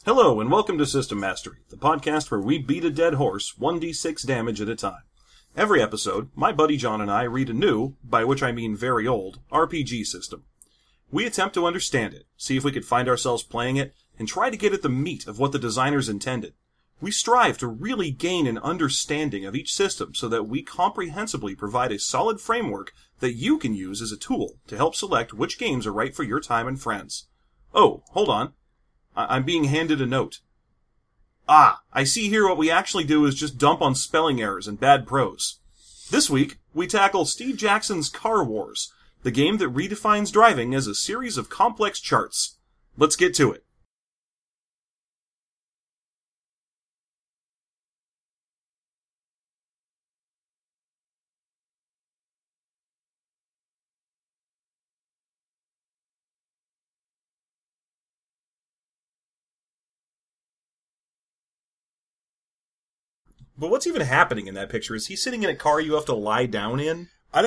Hello, and welcome to System Mastery, the podcast where we beat a dead horse 1d6 damage at a time. Every episode, my buddy John and I read a new, by which I mean very old, RPG system. We attempt to understand it, see if we could find ourselves playing it, and try to get at the meat of what the designers intended. We strive to really gain an understanding of each system so that we comprehensively provide a solid framework that you can use as a tool to help select which games are right for your time and friends. Oh, hold on. I'm being handed a note. I see here what we actually do is just dump on spelling errors and bad prose. This week, we tackle Steve Jackson's Car Wars, the game that redefines driving as a series of complex charts. Let's get to it. But what's even happening in that picture? Is he sitting in a car you have to lie down in? I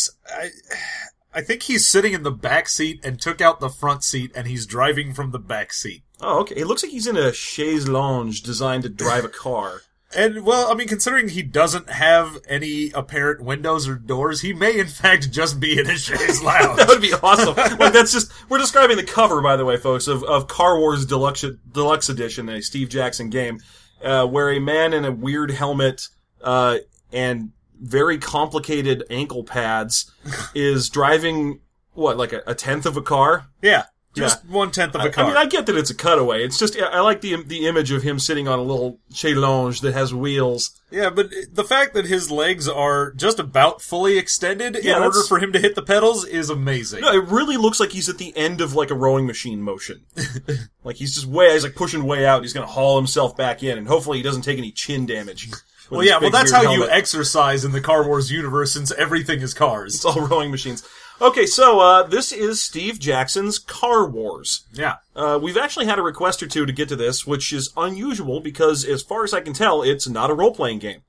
think he's sitting in the back seat and took out the front seat and he's driving from the back seat. Oh, okay. It looks like he's in a chaise lounge designed to drive a car. And, well, I mean, considering he doesn't have any apparent windows or doors, he may, in fact, just be in a chaise lounge. That would be awesome. Like, that's just... We're describing the cover, by the way, folks, of Car Wars Deluxe Edition, a Steve Jackson game, where a man in a weird helmet and very complicated ankle pads is driving, like a tenth of a car? Yeah. Just 1/10 of a car. I mean, I get that it's a cutaway. It's just, I like the image of him sitting on a little chaise lounge that has wheels. Yeah, but the fact that his legs are just about fully extended in order for him to hit the pedals is amazing. No, it really looks like he's at the end of like a rowing machine motion. Like he's like pushing way out. He's going to haul himself back in, and hopefully he doesn't take any chin damage. Well, yeah, that's how you exercise in the Car Wars universe, since everything is cars. It's all rowing machines. Okay, so this is Steve Jackson's Car Wars. Yeah. We've actually had a request or two to get to this, which is unusual because, as far as I can tell, it's not a role-playing game.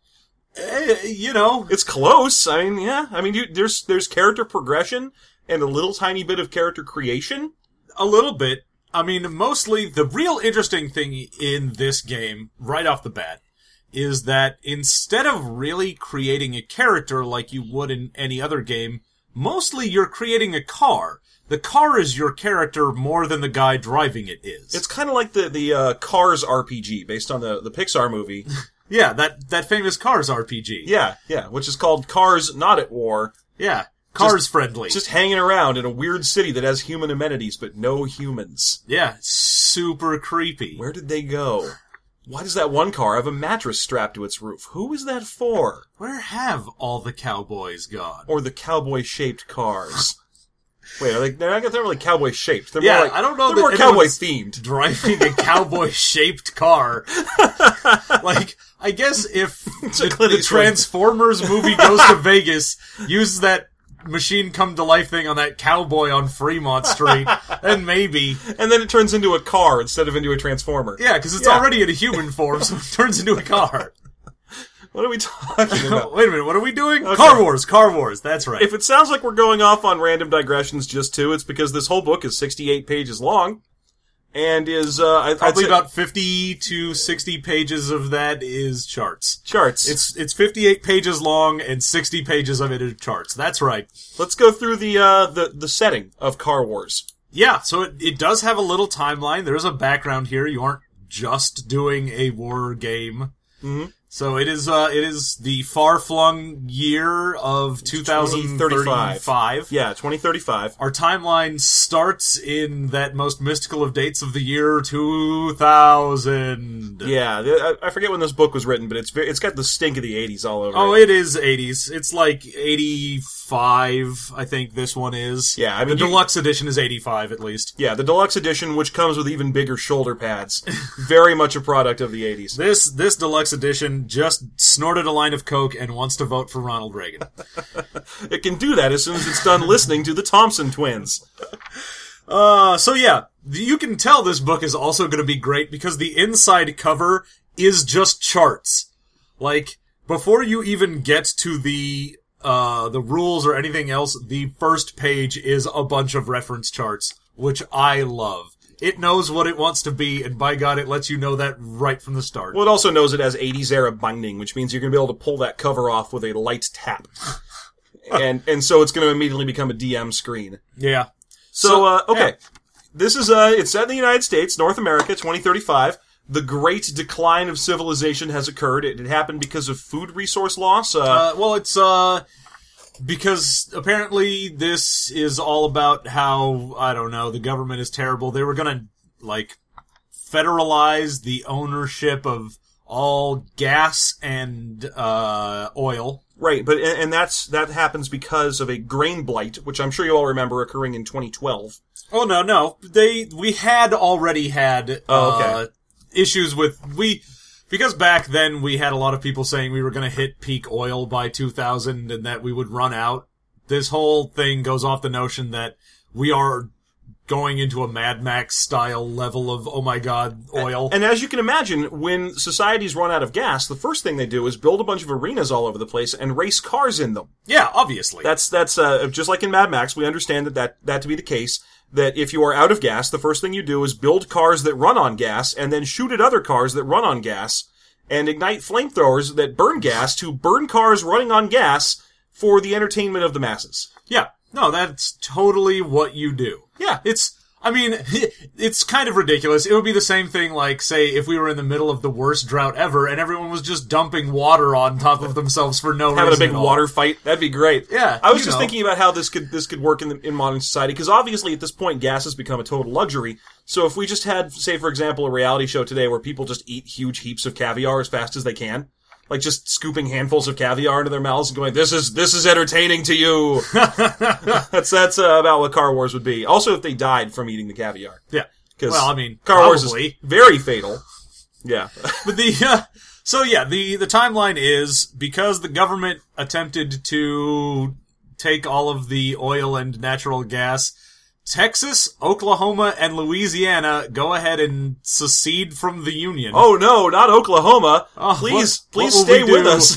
It's close. I mean, yeah. I mean, there's character progression and a little tiny bit of character creation. A little bit. I mean, mostly the real interesting thing in this game, right off the bat, is that instead of really creating a character like you would in any other game, mostly you're creating a car. The car is your character more than the guy driving it is. It's kind of like the Cars RPG based on the Pixar movie. Yeah, that famous Cars RPG. Yeah, which is called Cars Not at War. Yeah, Cars friendly. Just hanging around in a weird city that has human amenities but no humans. Yeah, super creepy. Where did they go? Why does that one car have a mattress strapped to its roof? Who is that for? Where have all the cowboys gone? Or the cowboy-shaped cars? Wait, they're not really cowboy-shaped. They're more like, I don't know. They're more cowboy-themed. Driving a cowboy-shaped car. Like, I guess if the Transformers movie goes to Vegas, uses that machine come to life thing on that cowboy on Fremont Street, then maybe. And then it turns into a car instead of into a transformer. Yeah, because it's already in a human form, so it turns into a car. What are we talking about? Wait a minute, what are we doing? Okay. Car Wars, that's right. If it sounds like we're going off on random digressions just too, it's because this whole book is 68 pages long. And is, probably about 50 to 60 pages of that is charts. It's 58 pages long and 60 pages of it is charts. That's right. Let's go through the setting of Car Wars. Yeah, so it does have a little timeline. There's a background here. You aren't just doing a war game. Mm-hmm. So it is the far-flung year of 2035. Yeah, 2035. Our timeline starts in that most mystical of dates of the year 2000. Yeah, I forget when this book was written, but it's got the stink of the 80s all over it. Oh, it is 80s. It's like 85, I think this one is. Yeah, I mean... The deluxe edition is 85, at least. Yeah, the deluxe edition, which comes with even bigger shoulder pads. Very much a product of the 80s. This deluxe edition just snorted a line of coke and wants to vote for Ronald Reagan. It can do that as soon as it's done listening to the Thompson Twins. So yeah, you can tell this book is also going to be great because the inside cover is just charts. Like, before you even get to the rules or anything else, the first page is a bunch of reference charts, which I love. It knows what it wants to be, and by God, it lets you know that right from the start. Well, it also knows it has 80s era binding, which means you're going to be able to pull that cover off with a light tap. and so it's going to immediately become a DM screen. Yeah. So okay. Yeah. This is, it's set in the United States, North America, 2035. The great decline of civilization has occurred. It happened because of food resource loss. Well, it's, because apparently this is all about how, I don't know, the government is terrible. They were gonna, federalize the ownership of all gas and, oil. Right, but, and that happens because of a grain blight, which I'm sure you all remember occurring in 2012. Oh, no. We had already had, issues with, because back then we had a lot of people saying we were gonna hit peak oil by 2000 and that we would run out. This whole thing goes off the notion that we are going into a Mad Max style level of, oh my god, oil. And as you can imagine, when societies run out of gas, the first thing they do is build a bunch of arenas all over the place and race cars in them. Yeah, obviously. That's just like in Mad Max, we understand that to be the case, that if you are out of gas, the first thing you do is build cars that run on gas and then shoot at other cars that run on gas and ignite flamethrowers that burn gas to burn cars running on gas for the entertainment of the masses. Yeah. No, that's totally what you do. Yeah. It's kind of ridiculous. It would be the same thing like, say, if we were in the middle of the worst drought ever and everyone was just dumping water on top of themselves for no reason. Having a big water fight. That'd be great. Yeah. I was just thinking about how this could work in modern society, because obviously at this point gas has become a total luxury. So if we just had, say for example, a reality show today where people just eat huge heaps of caviar as fast as they can, like just scooping handfuls of caviar into their mouths and going, this is entertaining to you. That's about what Car Wars would be. Also, if they died from eating the caviar. Yeah. Well, I mean, Car Wars is very fatal. Yeah. But the timeline is, because the government attempted to take all of the oil and natural gas, Texas, Oklahoma, and Louisiana go ahead and secede from the Union. Oh no, not Oklahoma. Please stay with us.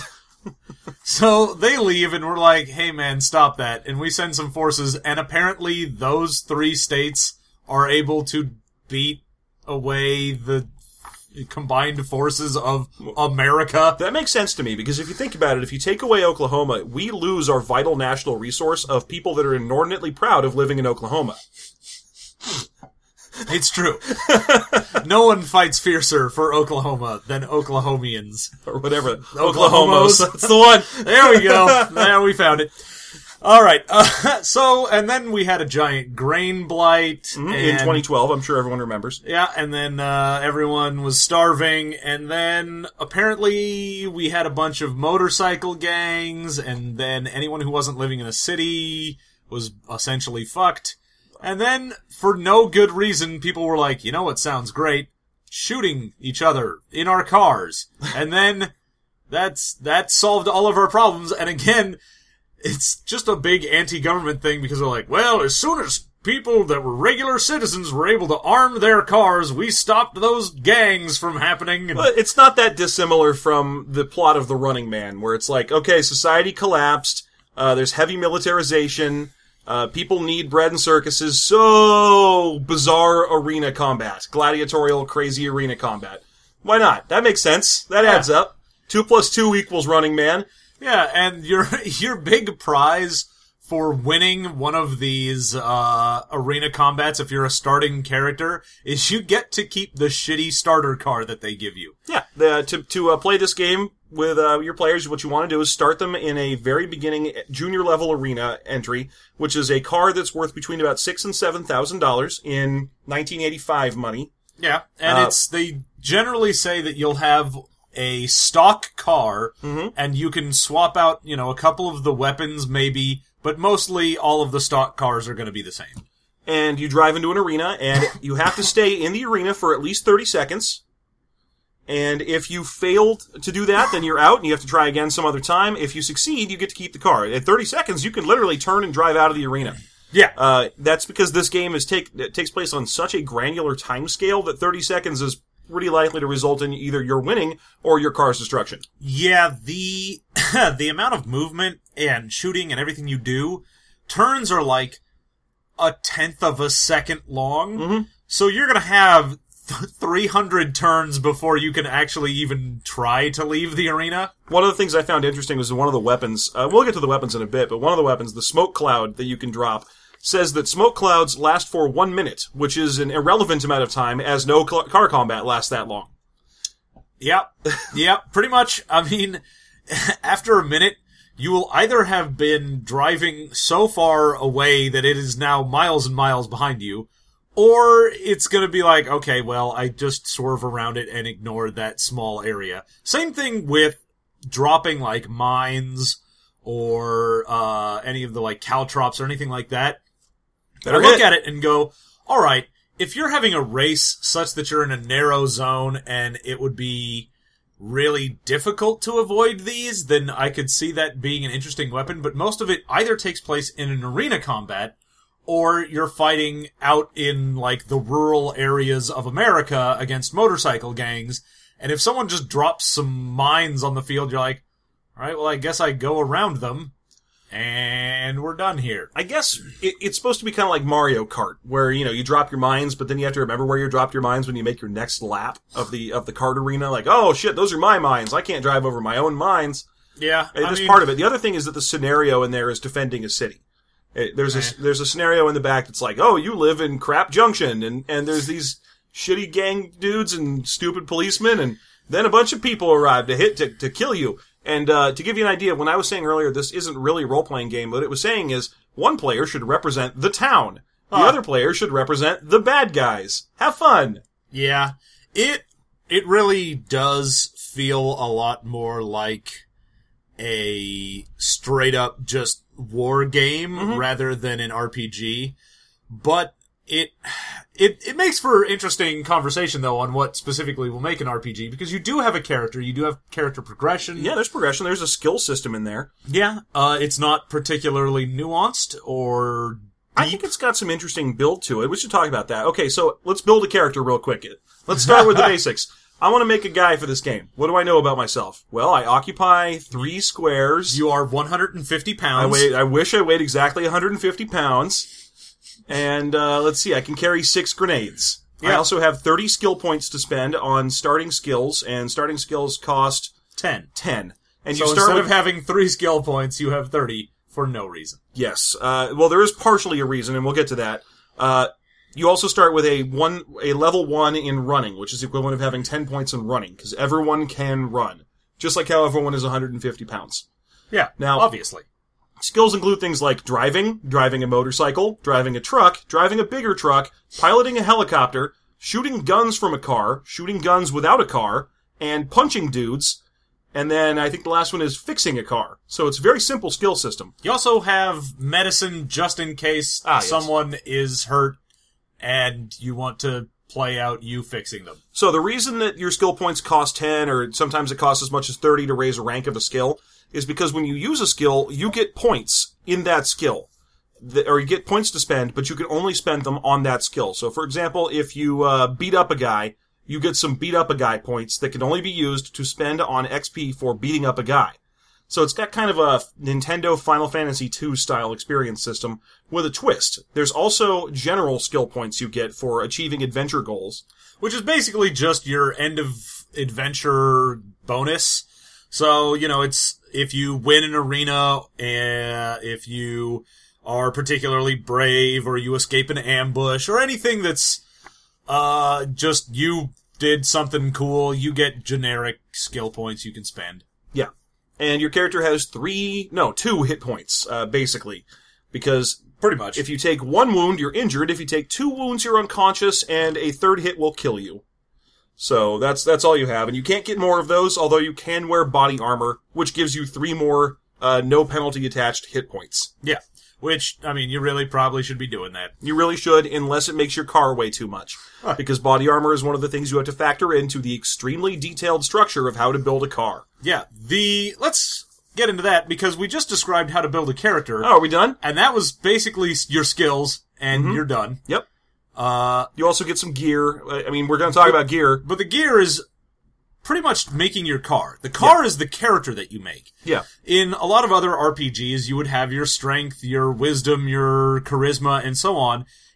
So they leave and we're like, hey man, stop that. And we send some forces, and apparently those 3 states are able to beat away the combined forces of America. That makes sense to me, because if you think about it, if you take away Oklahoma, we lose our vital national resource of people that are inordinately proud of living in Oklahoma. It's true. No one fights fiercer for Oklahoma than Oklahomians. Or whatever. Oklahomos. That's the one. There we go. There, we found it. Alright, and then we had a giant grain blight. In 2012, I'm sure everyone remembers. Yeah, and then everyone was starving, and then apparently we had a bunch of motorcycle gangs, and then anyone who wasn't living in a city was essentially fucked. And then, for no good reason, people were like, you know what sounds great? Shooting each other in our cars. And then, that solved all of our problems, and again, it's just a big anti-government thing, because they're like, well, as soon as people that were regular citizens were able to arm their cars, we stopped those gangs from happening. But it's not that dissimilar from the plot of The Running Man, where it's like, okay, society collapsed, there's heavy militarization, people need bread and circuses, so bizarre arena combat. Gladiatorial, crazy arena combat. Why not? That makes sense. That adds up. 2 + 2 = Running Man. Yeah, and your big prize for winning one of these arena combats, if you're a starting character, is you get to keep the shitty starter car that they give you. Yeah, to play this game with your players, what you want to do is start them in a very beginning junior level arena entry, which is a car that's worth between about $6,000 and $7,000 in 1985 money. Yeah, and they generally say that you'll have a stock car, and you can swap out, a couple of the weapons maybe, but mostly all of the stock cars are going to be the same. And you drive into an arena, and you have to stay in the arena for at least 30 seconds. And if you failed to do that, then you're out, and you have to try again some other time. If you succeed, you get to keep the car. At 30 seconds, you can literally turn and drive out of the arena. Yeah. That's because this game takes place on such a granular time scale that 30 seconds is pretty likely to result in either your winning or your car's destruction. Yeah, the amount of movement and shooting and everything you do, turns are like 1/10 of a second long. So you're going to have 300 turns before you can actually even try to leave the arena? One of the things I found interesting was one of the weapons, we'll get to the weapons in a bit, but one of the weapons, the smoke cloud that you can drop, says that smoke clouds last for 1 minute, which is an irrelevant amount of time, as no car combat lasts that long. Yep, pretty much. I mean, after a minute, you will either have been driving so far away that it is now miles and miles behind you, or it's gonna be like, okay, well, I just swerve around it and ignore that small area. Same thing with dropping, like, mines, or, any of the, like, caltrops or anything like that. Better look at it and go, alright, if you're having a race such that you're in a narrow zone and it would be really difficult to avoid these, then I could see that being an interesting weapon, but most of it either takes place in an arena combat, or you're fighting out in, like, the rural areas of America against motorcycle gangs, and if someone just drops some mines on the field, you're like, alright, well, I guess I go around them, and we're done here. I guess it's supposed to be kind of like Mario Kart, where, you know, you drop your mines, but then you have to remember where you dropped your mines when you make your next lap of the kart arena. Like, oh shit, those are my mines. I can't drive over my own mines. Yeah. That's part of it. The other thing is that the scenario in there is defending a city. There's a scenario in the back that's like, oh, you live in Crap Junction, and there's these shitty gang dudes and stupid policemen, and then a bunch of people arrive to kill you. And to give you an idea, when I was saying earlier this isn't really a role-playing game, what it was saying is one player should represent the town. The other player should represent the bad guys. Have fun! Yeah. It really does feel a lot more like a straight-up just war game rather than an RPG. But it makes for interesting conversation, though, on what specifically will make an RPG, because you do have a character, you do have character progression. Yeah, there's progression, there's a skill system in there. Yeah, it's not particularly nuanced or deep. I think it's got some interesting build to it. We should talk about that. Okay, so let's build a character real quick. Let's start with the basics. I want to make a guy for this game. What do I know about myself? Well, I occupy 3 squares. You are 150 pounds. I wish I weighed exactly 150 pounds. And, let's see, I can carry 6 grenades. Yeah. I also have 30 skill points to spend on starting skills, and starting skills cost 10. And so you start instead with of having 3 skill points, you have 30 for no reason. Yes. Well, there is partially a reason, and we'll get to that. You also start with a level 1 in running, which is the equivalent of having 10 points in running, because everyone can run. Just like how everyone is 150 pounds. Yeah, now, obviously. Skills include things like driving a motorcycle, driving a truck, driving a bigger truck, piloting a helicopter, shooting guns from a car, shooting guns without a car, and punching dudes. And then I think the last one is fixing a car. So it's a very simple skill system. You also have medicine just in case someone is hurt and you want to play out you fixing them. So the reason that your skill points cost 10, or sometimes it costs as much as 30 to raise a rank of a skill, is because when you use a skill, you get points in that skill. Or you get points to spend, but you can only spend them on that skill. So for example, if you beat up a guy, you get some beat up a guy points that can only be used to spend on XP for beating up a guy. So it's got kind of a Nintendo Final Fantasy II style experience system with a twist. There's also general skill points you get for achieving adventure goals. Which is basically just your end of adventure bonus. So, you know, it's if you win an arena, if you are particularly brave, or you escape an ambush, or anything that's just you did something cool, you get generic skill points you can spend. Yeah. And your character has 2 hit points, basically. Because pretty much, if you take 1 wound, you're injured. If you take 2 wounds, you're unconscious, and a 3rd hit will kill you. So that's all you have. And you can't get more of those, although you can wear body armor, which gives you 3 more, no penalty attached hit points. Yeah. Which, I mean, you really probably should be doing that. You really should, unless it makes your car weigh too much. Huh. Because body armor is one of the things you have to factor into the extremely detailed structure of how to build a car. Yeah, let's get into that, because we just described how to build a character. Oh, are we done? And that was basically your skills, and you're done. Yep. You also get some gear. I mean, we're going to talk about gear. But the gear is pretty much making your car. The car is the character that you make. Yeah. In a lot of other RPGs, you would have your strength, your wisdom, your charisma, and so on.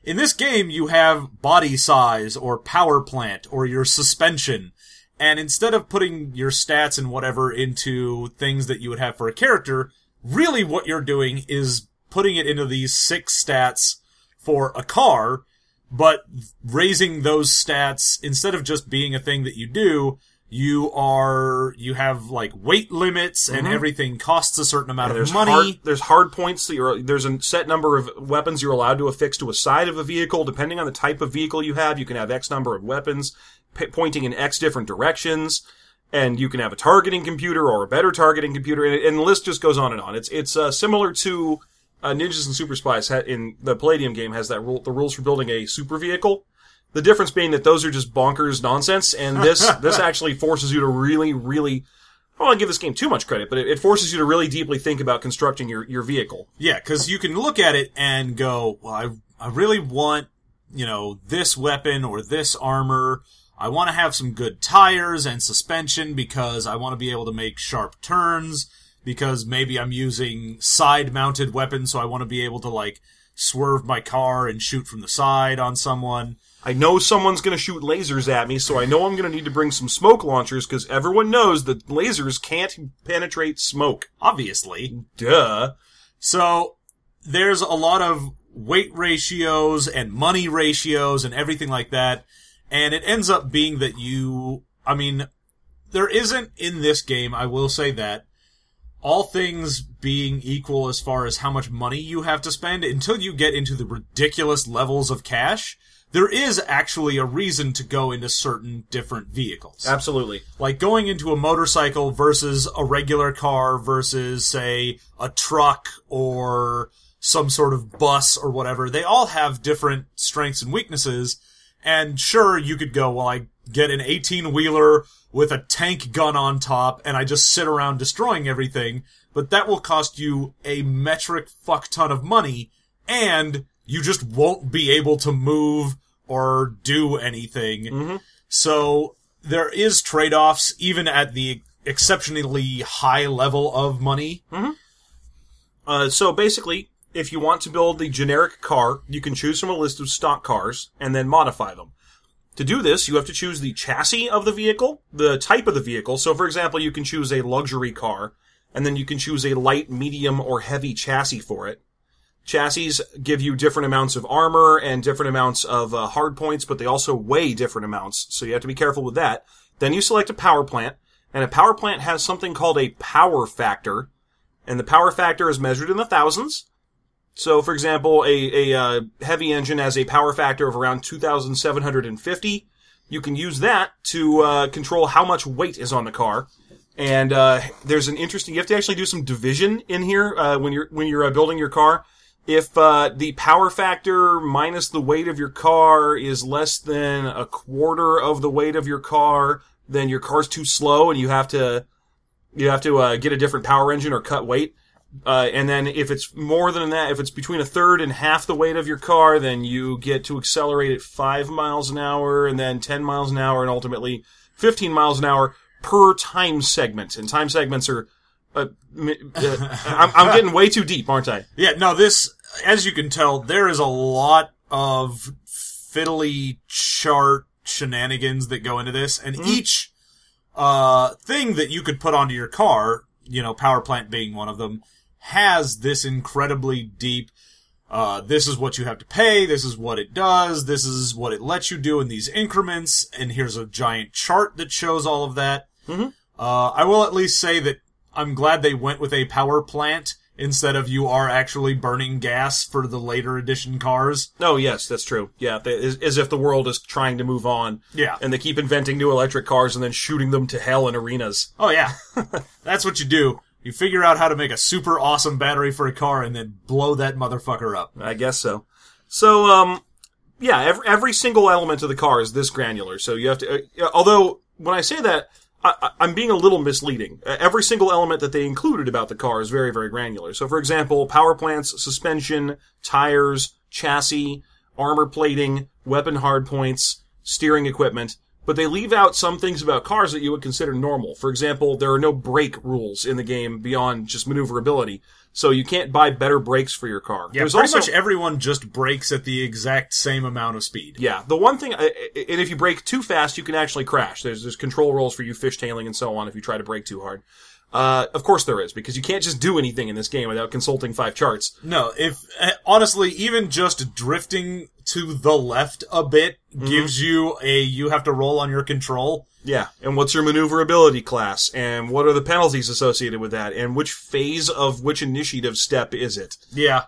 In this game, you have body size, or power plant, or your suspension. And instead of putting your stats and whatever into things that you would have for a character, really what you're doing is putting it into these 6 stats for a car, but raising those stats, instead of just being a thing that you do, you have like weight limits and everything costs a certain amount of money. There's hard points. There's a set number of weapons you're allowed to affix to a side of a vehicle. Depending on the type of vehicle you have, you can have X number of weapons pointing in X different directions. And you can have a targeting computer or a better targeting computer. And the list just goes on and on. It's similar to Ninjas and Super Spies in the Palladium game has the rules for building a super vehicle. The difference being that those are just bonkers nonsense, and this actually forces you to really, really, I don't want to give this game too much credit, but it forces you to really deeply think about constructing your vehicle. Yeah, because you can look at it and go, well, I really want, this weapon or this armor. I want to have some good tires and suspension because I want to be able to make sharp turns, because maybe I'm using side-mounted weapons, so I want to be able to, like, swerve my car and shoot from the side on someone. I know someone's going to shoot lasers at me, so I know I'm going to need to bring some smoke launchers, because everyone knows that lasers can't penetrate smoke. Obviously. Duh. So, there's a lot of weight ratios and money ratios and everything like that, and it ends up being that there isn't in this game, I will say that, all things being equal as far as how much money you have to spend, until you get into the ridiculous levels of cash, there is actually a reason to go into certain different vehicles. Absolutely. Like going into a motorcycle versus a regular car versus, say, a truck or some sort of bus or whatever. They all have different strengths and weaknesses. And sure, you could go, well, I get an 18-wheeler with a tank gun on top and I just sit around destroying everything. But that will cost you a metric fuck ton of money, and you just won't be able to move or do anything. Mm-hmm. So there is trade-offs even at the exceptionally high level of money. Mm-hmm. So basically, if you want to build the generic car, you can choose from a list of stock cars and then modify them. To do this, you have to choose the chassis of the vehicle, the type of the vehicle. So for example, you can choose a luxury car, and then you can choose a light, medium, or heavy chassis for it. Chassis give you different amounts of armor and different amounts of hard points, but they also weigh different amounts, so you have to be careful with that. Then you select a power plant, and a power plant has something called a power factor, and the power factor is measured in the thousands. So, for example, a heavy engine has a power factor of around 2,750. You can use that to control how much weight is on the car. And there's an interesting, you have to actually do some division in here when you're building your car. If the power factor minus the weight of your car is less than a quarter of the weight of your car, then your car's too slow and you have to get a different power engine or cut weight. And then if it's more than that, if it's between a third and half the weight of your car, then you get to accelerate at 5 miles an hour and then 10 miles an hour and ultimately 15 miles an hour per time segment. And time segments are, I'm getting way too deep, aren't I? Yeah, no, this, as you can tell, there is a lot of fiddly chart shenanigans that go into this, and each thing that you could put onto your car, power plant being one of them, has this incredibly deep, this is what you have to pay, this is what it does, this is what it lets you do in these increments, and here's a giant chart that shows all of that. Mm-hmm. I will at least say that I'm glad they went with a power plant instead of you are actually burning gas for the later edition cars. Oh, yes, that's true. Yeah, as if the world is trying to move on. Yeah. And they keep inventing new electric cars and then shooting them to hell in arenas. Oh, yeah. That's what you do. You figure out how to make a super awesome battery for a car and then blow that motherfucker up. I guess so. So, yeah, every single element of the car is this granular. So you have to, although when I say that, I'm being a little misleading. Every single element that they included about the car is very, very granular. So, for example, power plants, suspension, tires, chassis, armor plating, weapon hardpoints, steering equipment, but they leave out some things about cars that you would consider normal. For example, there are no brake rules in the game beyond just maneuverability, so you can't buy better brakes for your car. Yeah, pretty much everyone just brakes at the exact same amount of speed. Yeah, the one thing, and if you brake too fast, you can actually crash. There's control rules for you fishtailing and so on if you try to brake too hard. Of course there is, because you can't just do anything in this game without consulting 5 charts. No, honestly, even just drifting to the left a bit gives you you have to roll on your control. Yeah, and what's your maneuverability class, and what are the penalties associated with that, and which phase of which initiative step is it? Yeah.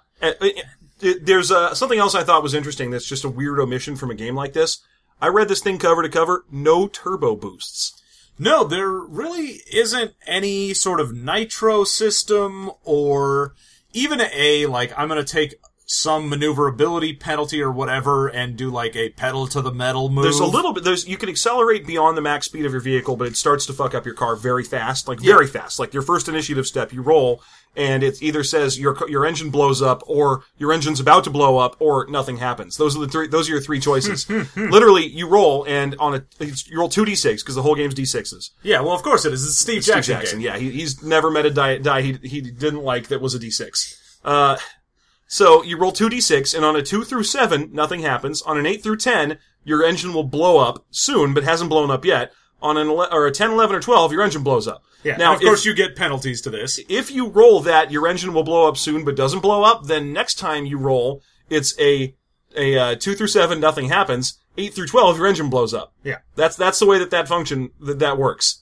There's something else I thought was interesting that's just a weird omission from a game like this. I read this thing cover to cover, no turbo boosts. No, there really isn't any sort of nitro system or even I'm going to take some maneuverability penalty or whatever and do like a pedal to the metal move. There's a little bit, you can accelerate beyond the max speed of your vehicle, but it starts to fuck up your car very fast, very fast. Like your first initiative step, you roll, and it either says your engine blows up, or your engine's about to blow up, or nothing happens. Those are your 3 choices. Literally, you roll, and you roll 2 d6, because the whole game's d6s. Yeah, well, of course it is. It's Steve Jackson game. Yeah, he's never met a die he didn't like that was a d6. So you roll 2d6, and on a 2 through 7, nothing happens. On an 8 through 10, your engine will blow up soon, but hasn't blown up yet. On a 10, 11, or 12, your engine blows up. Yeah, now, of course you get penalties to this. If you roll that, your engine will blow up soon, but doesn't blow up, then next time you roll, it's a 2 through 7, nothing happens. 8 through 12, your engine blows up. Yeah. That's the way that works.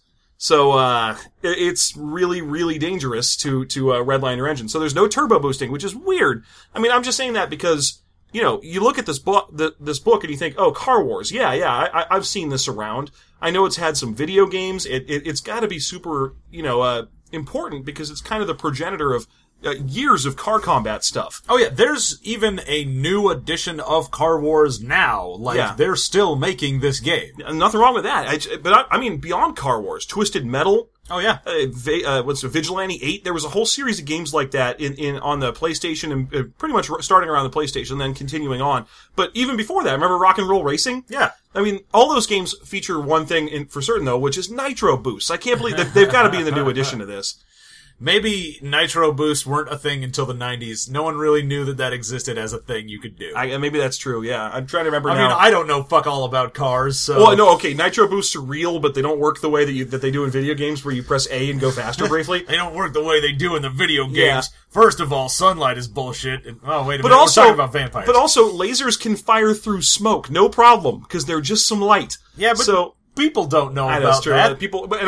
So, it's really, really dangerous to redline your engine. So there's no turbo boosting, which is weird. I mean, I'm just saying that because, you look at this book, and you think, oh, Car Wars. Yeah, I've seen this around. I know it's had some video games. It's gotta be super, important because it's kind of the progenitor of years of car combat stuff. Oh yeah, there's even a new edition of Car Wars now. They're still making this game. Nothing wrong with that. But I mean, beyond Car Wars, Twisted Metal. Oh yeah. Vigilante 8? There was a whole series of games like that on the PlayStation, and pretty much starting around the PlayStation and then continuing on. But even before that, remember Rock and Roll Racing? Yeah. I mean, all those games feature one thing for certain though, which is nitro boosts. I can't believe they've got to be in the new edition of this. Maybe nitro boosts weren't a thing until the 90s. No one really knew that existed as a thing you could do. Maybe that's true, yeah. I'm trying to remember now. I mean, I don't know fuck all about cars, so... Well, no, okay, nitro boosts are real, but they don't work the way that they do in video games, where you press A and go faster briefly. They don't work the way they do in the video games. Yeah. First of all, sunlight is bullshit. And, wait a minute, we're talking about vampires. But also, lasers can fire through smoke, no problem, because they're just some light. Yeah, but... People don't know about that. People in the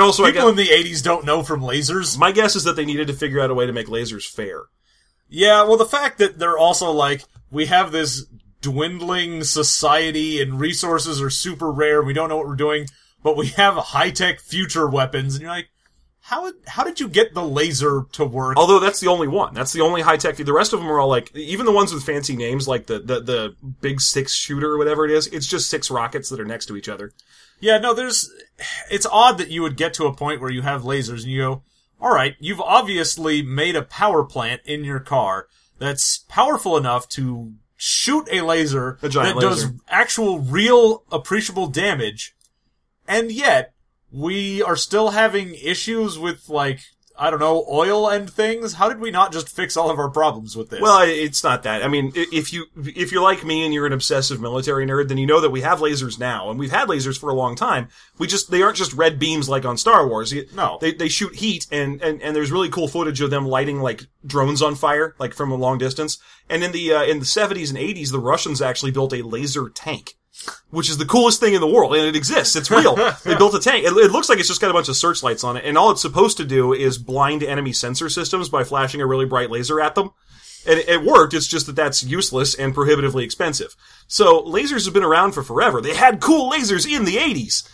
80s don't know from lasers. My guess is that they needed to figure out a way to make lasers fair. Yeah, well, the fact that they're also we have this dwindling society and resources are super rare, we don't know what we're doing, but we have high-tech future weapons, and you're like, how did you get the laser to work? Although that's the only one. That's the only high-tech. The rest of them are all even the ones with fancy names, like the Big 6 shooter or whatever it is, it's just 6 rockets that are next to each other. Yeah, no, it's odd that you would get to a point where you have lasers and you go, alright, you've obviously made a power plant in your car that's powerful enough to shoot a laser does actual, real, appreciable damage, and yet, we are still having issues with, oil and things. How did we not just fix all of our problems with this? Well, it's not that. I mean, if you're like me and you're an obsessive military nerd, then you know that we have lasers now, and we've had lasers for a long time. They aren't just red beams like on Star Wars. No. They shoot heat, and there's really cool footage of them lighting, drones on fire, from a long distance. And in the 70s and 80s, the Russians actually built a laser tank, which is the coolest thing in the world, and it exists. It's real. They built a tank. It looks like it's just got a bunch of searchlights on it, and all it's supposed to do is blind enemy sensor systems by flashing a really bright laser at them. And it worked, it's just that that's useless and prohibitively expensive. So, lasers have been around for forever. They had cool lasers in the 80s.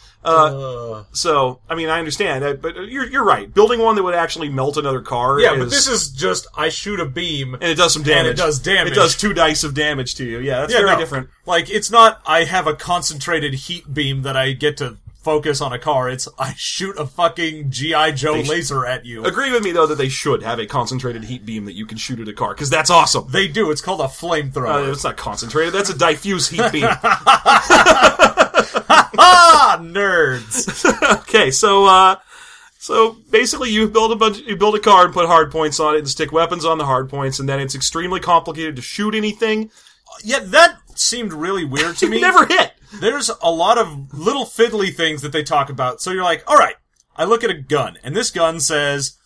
So, I mean, I understand, but you're right. Building one that would actually melt another car but this is just, I shoot a beam. And it does some damage. And it does damage. It does 2 dice of damage to you. Yeah, that's very different. It's not, I have a concentrated heat beam that I get to focus on a car. It's, I shoot a fucking G.I. Joe laser at you. Agree with me, though, that they should have a concentrated heat beam that you can shoot at a car, because that's awesome. They do. It's called a flamethrower. It's not concentrated. That's a diffuse heat beam. Ha! Nerds! Okay, so basically you build a car and put hard points on it and stick weapons on the hard points, and then it's extremely complicated to shoot anything. Yeah, that seemed really weird to me. You never hit! There's a lot of little fiddly things that they talk about. So you're like, alright, I look at a gun, and this gun says,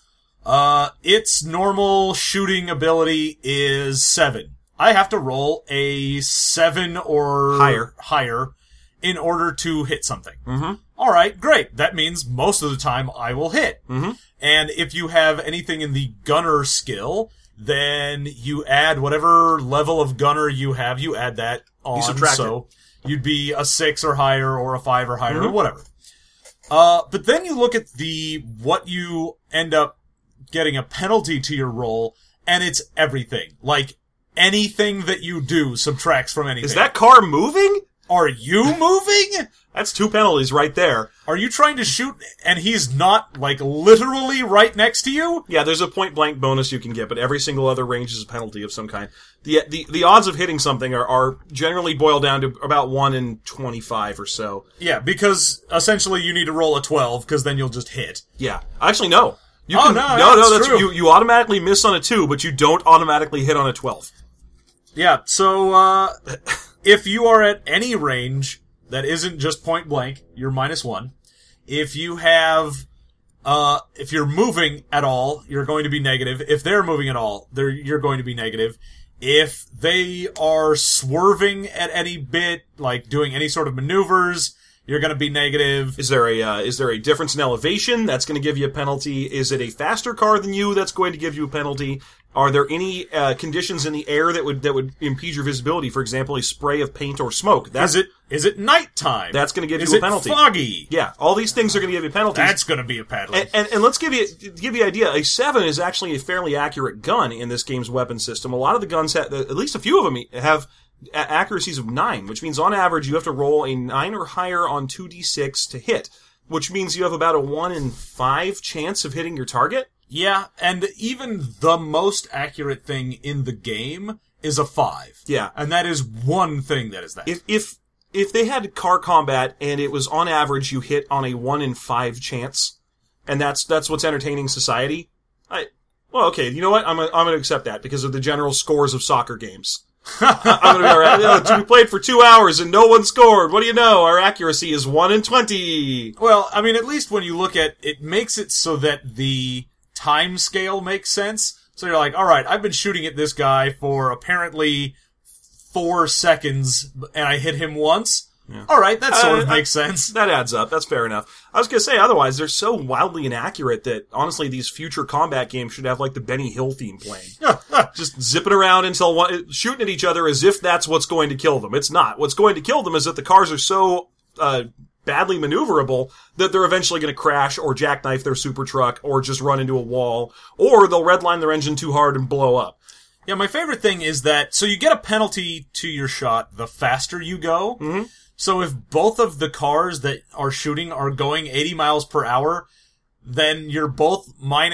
its normal shooting ability is 7. I have to roll a 7 or higher in order to hit something. Mm-hmm. Alright, great. That means most of the time I will hit. Mm-hmm. And if you have anything in the gunner skill, then you add whatever level of gunner you have, you add that on. You subtract so you'd be a 6 or higher, or a 5 or higher, Mm-hmm. or whatever. But then you look at what you end up getting a penalty to your roll, and it's everything. Like, anything that you do subtracts from anything. Is that car moving? Are you moving? That's 2 penalties right there. Are you trying to shoot and he's not, like, literally right next to you? Yeah, there's a point-blank bonus you can get, but every single other range is a penalty of some kind. The odds of hitting something are generally boiled down to about 1 in 25 or so. Yeah, because essentially you need to roll a 12, because then you'll just hit. Yeah. Actually, no. No, that's true. You automatically miss on a 2, but you don't automatically hit on a 12. Yeah, so, if you are at any range that isn't just point blank, you're -1. If you have, if you're moving at all, you're going to be negative. If they're moving at all, you're going to be negative. If they are swerving at any bit, like doing any sort of maneuvers, you're going to be negative. Is there a difference in elevation that's going to give you a penalty? Is it a faster car than you that's going to give you a penalty? Are there any conditions in the air that would impede your visibility? For example, a spray of paint or smoke. Is it nighttime? That's going to give you a penalty. Is it foggy? Yeah, all these things are going to give you penalties. That's going to be a penalty. And let's give you an idea. A 7 is actually a fairly accurate gun in this game's weapon system. A lot of the guns have, at least a few of them have accuracies of 9, which means on average you have to roll a 9 or higher on 2d6 to hit, which means you have about a 1 in 5 chance of hitting your target. Yeah, and even the most accurate thing in the game is a 5. Yeah. And that is one thing that is that. If they had car combat and it was on average you hit on a 1 in 5 chance, and that's what's entertaining society, well, okay, you know what? I'm gonna accept that because of the general scores of soccer games. I'm gonna be alright. We played for 2 hours and no one scored. What do you know? Our accuracy is 1 in 20. Well, I mean, at least when you look at it, makes it so that the time scale makes sense. So you're like, alright, I've been shooting at this guy for apparently 4 seconds, and I hit him once. Yeah. Alright, that sort of makes sense. That adds up. That's fair enough. I was gonna say, otherwise, they're so wildly inaccurate that, honestly, these future combat games should have, like, the Benny Hill theme playing. Just zipping around until shooting at each other as if that's what's going to kill them. It's not. What's going to kill them is that the cars are so, badly maneuverable that they're eventually going to crash or jackknife their super truck or just run into a wall, or they'll redline their engine too hard and blow up. Yeah, my favorite thing is that, so you get a penalty to your shot the faster you go. Mm-hmm. So if both of the cars that are shooting are going 80 miles per hour, then you're both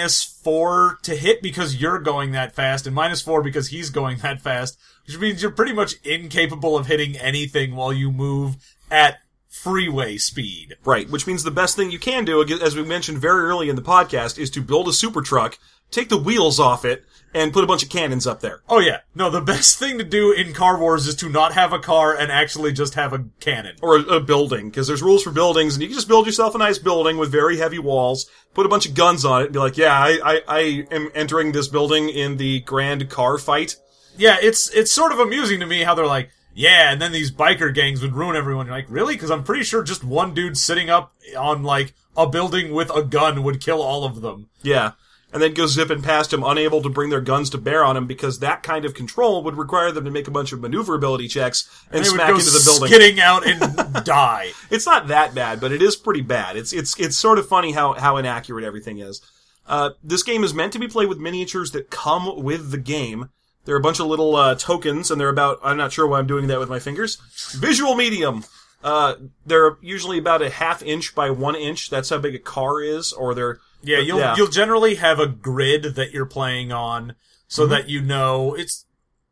-4 to hit because you're going that fast, and -4 because he's going that fast, which means you're pretty much incapable of hitting anything while you move at freeway speed. Right, which means the best thing you can do, as we mentioned very early in the podcast, is to build a super truck, take the wheels off it, and put a bunch of cannons up there. Oh yeah. No, the best thing to do in Car Wars is to not have a car and actually just have a cannon. Or a building, because there's rules for buildings, and you can just build yourself a nice building with very heavy walls, put a bunch of guns on it, and be like, yeah, I am entering this building in the grand car fight. Yeah, it's sort of amusing to me how they're like, yeah, and then these biker gangs would ruin everyone. You're like, really? Because I'm pretty sure just one dude sitting up on, like, a building with a gun would kill all of them. Yeah. And then go zipping past him, unable to bring their guns to bear on him, because that kind of control would require them to make a bunch of maneuverability checks and smack into the building. Skidding out and die. It's not that bad, but it is pretty bad. It's sort of funny how inaccurate everything is. This game is meant to be played with miniatures that come with the game. They're a bunch of little tokens, and they're about, I'm not sure why I'm doing that with my fingers. Visual medium. They're usually about a 1/2 inch by 1 inch. That's how big a car is, or they're... Yeah, you'll generally have a grid that you're playing on, so that you know it's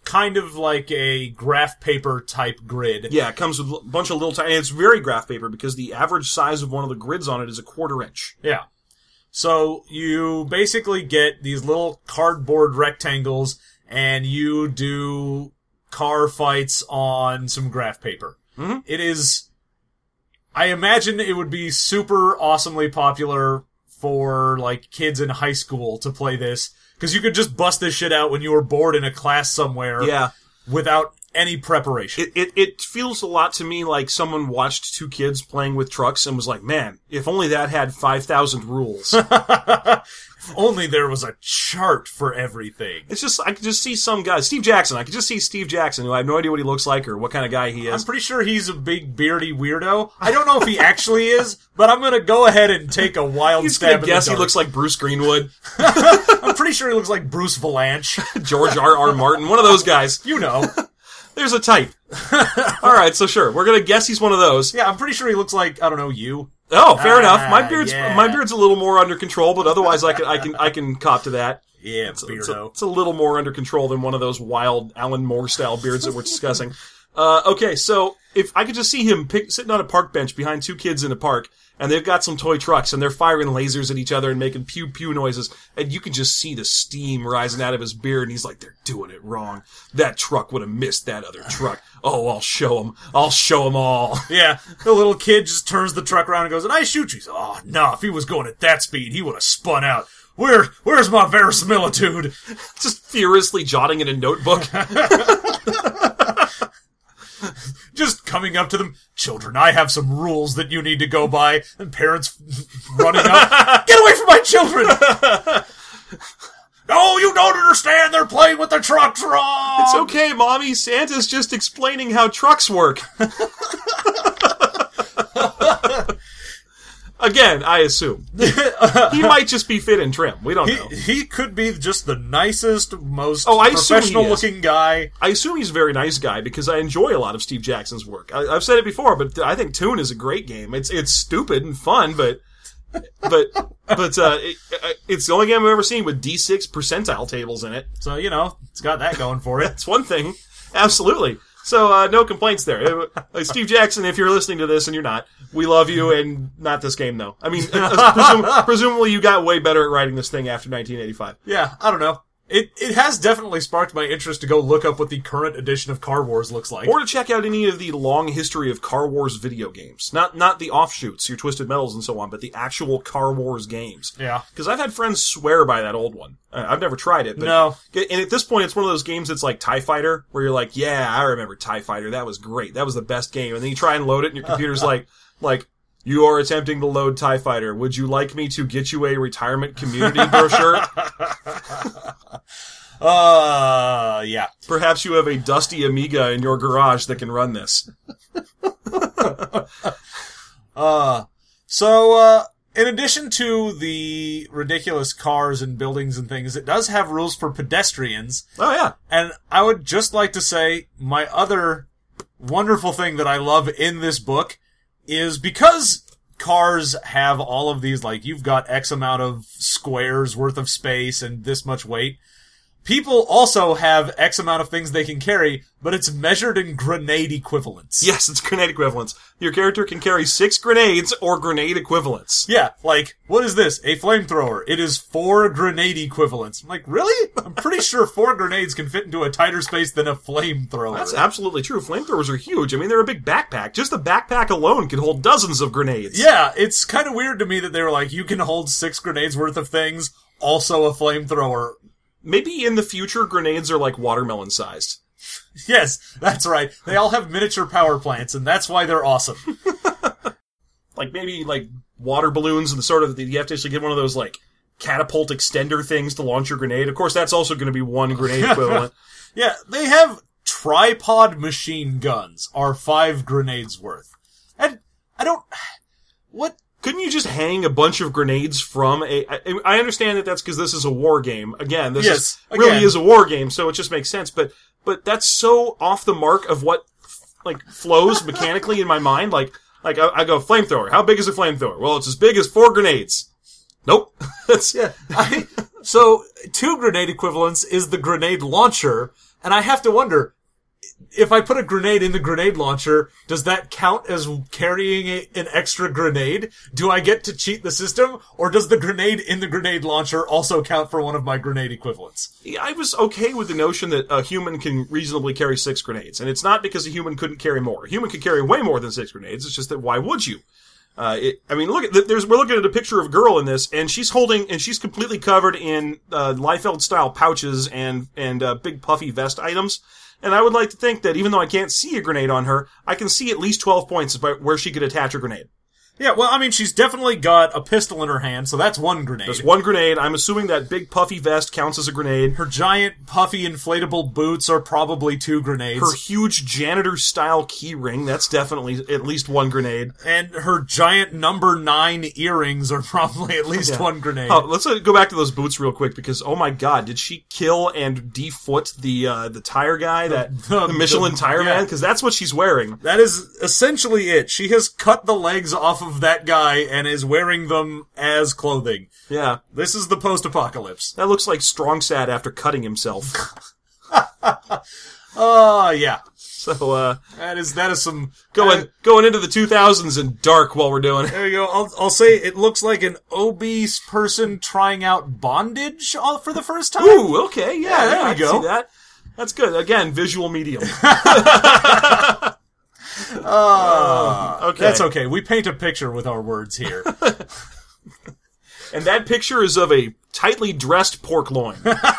kind of like a graph paper type grid. Yeah, it comes with a bunch of little tiny... It's very graph paper because the average size of one of the grids on it is a 1/4 inch. Yeah. So you basically get these little cardboard rectangles and you do car fights on some graph paper. Mm-hmm. It is... I imagine it would be super awesomely popular for, like, kids in high school to play this, because you could just bust this shit out when you were bored in a class somewhere without any preparation. It feels a lot to me like someone watched two kids playing with trucks and was like, man, if only that had 5,000 rules. If only there was a chart for everything. It's just, I could just see some guy, Steve Jackson, I could just see Steve Jackson, who I have no idea what he looks like or what kind of guy he is. I'm pretty sure he's a big beardy weirdo. I don't know if he actually is, but I'm gonna go ahead and take a wild stab in the dark. Guess he looks like Bruce Greenwood. I'm pretty sure he looks like Bruce Valanche. George R.R. Martin, one of those guys. You know. There's a type. Alright, so sure, we're gonna guess he's one of those. Yeah, I'm pretty sure he looks like, I don't know, you. Oh, fair enough. My beard's a little more under control, but otherwise I can cop to that. Yeah, beardo. It's a little more under control than one of those wild Alan Moore style beards that we're discussing. Okay, so if I could just see him sitting on a park bench behind two kids in a park, and they've got some toy trucks, and they're firing lasers at each other and making pew pew noises, and you can just see the steam rising out of his beard, and he's like, they're doing it wrong. That truck would have missed that other truck. Oh, I'll show them. I'll show them all. Yeah, the little kid just turns the truck around and goes, and I shoot you. He's, oh, no, if he was going at that speed, he would have spun out. Where's my verisimilitude? Just furiously jotting in a notebook. Just coming up to them, children, I have some rules that you need to go by, and parents running up, get away from my children! No, you don't understand, they're playing with the trucks wrong! It's okay, Mommy, Santa's just explaining how trucks work. Again, I assume. He might just be fit and trim. We don't know. He could be just the nicest, most professional-looking guy. I assume he's a very nice guy because I enjoy a lot of Steve Jackson's work. I've said it before, but I think Toon is a great game. It's stupid and fun, but it's the only game I've ever seen with D6 percentile tables in it. So, it's got that going for it. That's one thing. Absolutely. So, no complaints there. Steve Jackson, if you're listening to this, and you're not, we love you, and not this game, though. I mean, presumably you got way better at writing this thing after 1985. Yeah, I don't know. It has definitely sparked my interest to go look up what the current edition of Car Wars looks like. Or to check out any of the long history of Car Wars video games. Not the offshoots, your Twisted Metals and so on, but the actual Car Wars games. Yeah. Because I've had friends swear by that old one. I've never tried it. But no. And at this point, it's one of those games that's like TIE Fighter, where you're like, yeah, I remember TIE Fighter. That was great. That was the best game. And then you try and load it, and your computer's like, you are attempting to load TIE Fighter. Would you like me to get you a retirement community brochure? Yeah. Perhaps you have a dusty Amiga in your garage that can run this. So, in addition to the ridiculous cars and buildings and things, it does have rules for pedestrians. Oh, yeah. And I would just like to say, my other wonderful thing that I love in this book is because cars have all of these, like, you've got X amount of squares worth of space and this much weight. People also have X amount of things they can carry, but it's measured in grenade equivalents. Yes, it's grenade equivalents. Your character can carry 6 grenades or grenade equivalents. Yeah, like, what is this? A flamethrower. It is 4 grenade equivalents. I'm like, really? I'm pretty sure 4 grenades can fit into a tighter space than a flamethrower. That's absolutely true. Flamethrowers are huge. I mean, they're a big backpack. Just the backpack alone can hold dozens of grenades. Yeah, it's kind of weird to me that they were like, you can hold 6 grenades worth of things, also a flamethrower. Maybe in the future, grenades are like watermelon sized. Yes, that's right. They all have miniature power plants, and that's why they're awesome. Like maybe like water balloons and the sort of, you have to actually get one of those like catapult extender things to launch your grenade. Of course, that's also going to be 1 grenade equivalent. Yeah, they have tripod machine guns are 5 grenades worth. And I don't... What... Couldn't you just hang a bunch of grenades from I understand that that's because this is a war game. Again, really is a war game, so it just makes sense. But that's so off the mark of what, like, flows mechanically in my mind. Like I go, flamethrower. How big is a flamethrower? Well, it's as big as 4 grenades. Nope. So 2 grenade equivalents is the grenade launcher, And I have to wonder, if I put a grenade in the grenade launcher, does that count as carrying an extra grenade? Do I get to cheat the system? Or does the grenade in the grenade launcher also count for one of my grenade equivalents? Yeah, I was okay with the notion that a human can reasonably carry 6 grenades. And it's not because a human couldn't carry more. A human could carry way more than 6 grenades. It's just that why would you? We're looking at a picture of a girl in this, and she's completely covered in, Liefeld-style pouches and big puffy vest items. And I would like to think that even though I can't see a grenade on her, I can see at least 12 points about where she could attach a grenade. Yeah, well, I mean, she's definitely got a pistol in her hand, so that's one grenade. There's one grenade. I'm assuming that big puffy vest counts as a grenade. Her giant, puffy, inflatable boots are probably 2 grenades. Her huge janitor-style key ring, that's definitely at least one grenade. And her giant number 9 earrings are probably at least one grenade. Oh, let's go back to those boots real quick, because, oh my god, did she kill and defoot the tire guy, the Michelin tire man? Because that's what she's wearing. That is essentially it. She has cut the legs off of that guy and is wearing them as clothing. Yeah. This is the post-apocalypse. That looks like Strong-Sad after cutting himself. Yeah. So, that is some... Going into the 2000s and dark while we're doing it. There you go. I'll say it looks like an obese person trying out bondage for the first time. Ooh, okay, yeah, there we I go. can see that. That's good. Again, visual medium. Okay. That's okay. We paint a picture with our words here. And that picture is of a tightly dressed pork loin.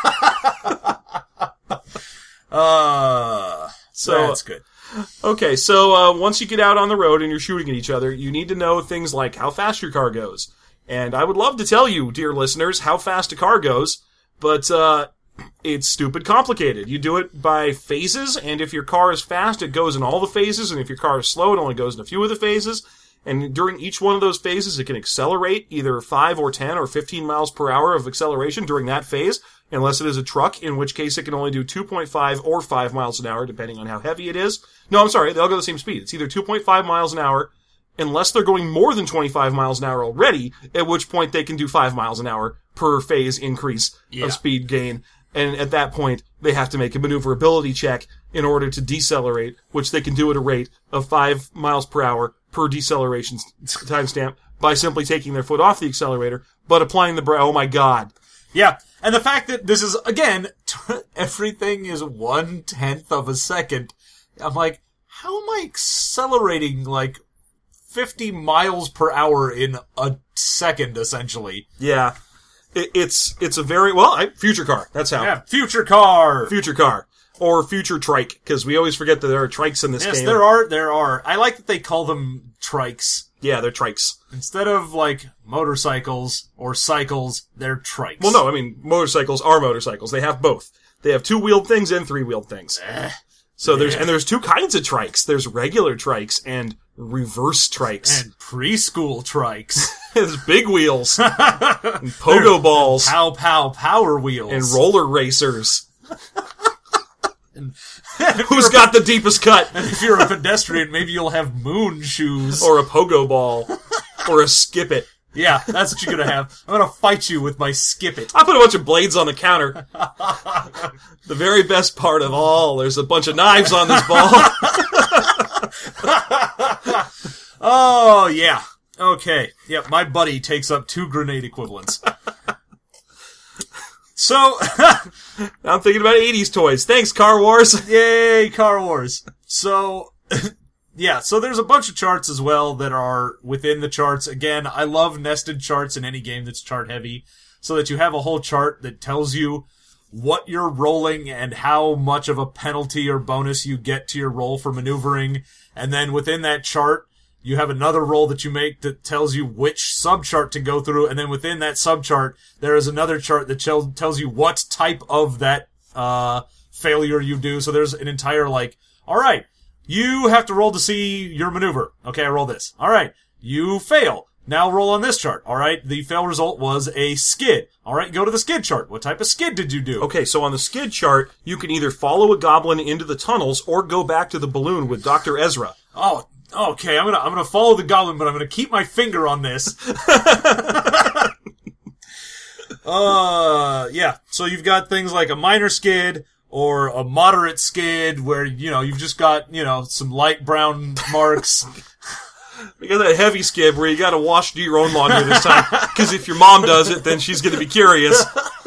So that's good. Okay, so once you get out on the road and you're shooting at each other, you need to know things like how fast your car goes. And I would love to tell you, dear listeners, how fast a car goes, but it's stupid complicated. You do it by phases, and if your car is fast, it goes in all the phases, and if your car is slow, it only goes in a few of the phases. And during each one of those phases, it can accelerate either 5 or 10 or 15 miles per hour of acceleration during that phase, unless it is a truck, in which case it can only do 2.5 or 5 miles an hour, depending on how heavy it is. No, I'm sorry, they all go the same speed. It's either 2.5 miles an hour, unless they're going more than 25 miles an hour already, at which point they can do 5 miles an hour per phase increase of speed gain. And at that point, they have to make a maneuverability check in order to decelerate, which they can do at a rate of 5 miles per hour per deceleration timestamp by simply taking their foot off the accelerator, but applying the brake. Oh my god. Yeah, and the fact that this is, again, everything is 1/10 of a second. I'm like, how am I accelerating, 50 miles per hour in a second, essentially? Yeah. It's a very, future car. That's how. Yeah, future car. Future car. Or future trike, because we always forget that there are trikes in this game. Yes, there are. I like that they call them trikes. Yeah, they're trikes. Instead of, motorcycles or cycles, they're trikes. Well, no, I mean, motorcycles are motorcycles. They have both. They have 2-wheeled things and 3-wheeled things. So there's 2 kinds of trikes. There's regular trikes and reverse trikes. And preschool trikes. There's big wheels. And pogo balls. Power wheels. And roller racers. Who's got the deepest cut? And if you're a pedestrian, maybe you'll have moon shoes. Or a pogo ball. Or a skip it. Yeah, that's what you're gonna have. I'm gonna fight you with my skip it. I put a bunch of blades on the counter. The very best part of all, there's a bunch of knives on this ball. Oh, yeah. Okay. Yep, my buddy takes up 2 grenade equivalents. So, I'm thinking about 80s toys. Thanks, Car Wars. Yay, Car Wars. So, yeah, so there's a bunch of charts as well that are within the charts. Again, I love nested charts in any game that's chart heavy, so that you have a whole chart that tells you what you're rolling and how much of a penalty or bonus you get to your roll for maneuvering. And then within that chart, you have another roll that you make that tells you which subchart to go through, and then within that subchart, there is another chart that tells you what type of that failure you do. So there's an entire, alright, you have to roll to see your maneuver. Okay, I roll this. Alright, you fail. Now roll on this chart. Alright, the fail result was a skid. Alright, go to the skid chart. What type of skid did you do? Okay, so on the skid chart, you can either follow a goblin into the tunnels or go back to the balloon with Dr. Ezra. Oh, okay, I'm gonna follow the goblin, but I'm gonna keep my finger on this. Yeah. So you've got things like a minor skid, or a moderate skid where, you've just got, some light brown marks. You got that heavy skid where you got to wash do your own laundry this time, because if your mom does it, then she's going to be curious.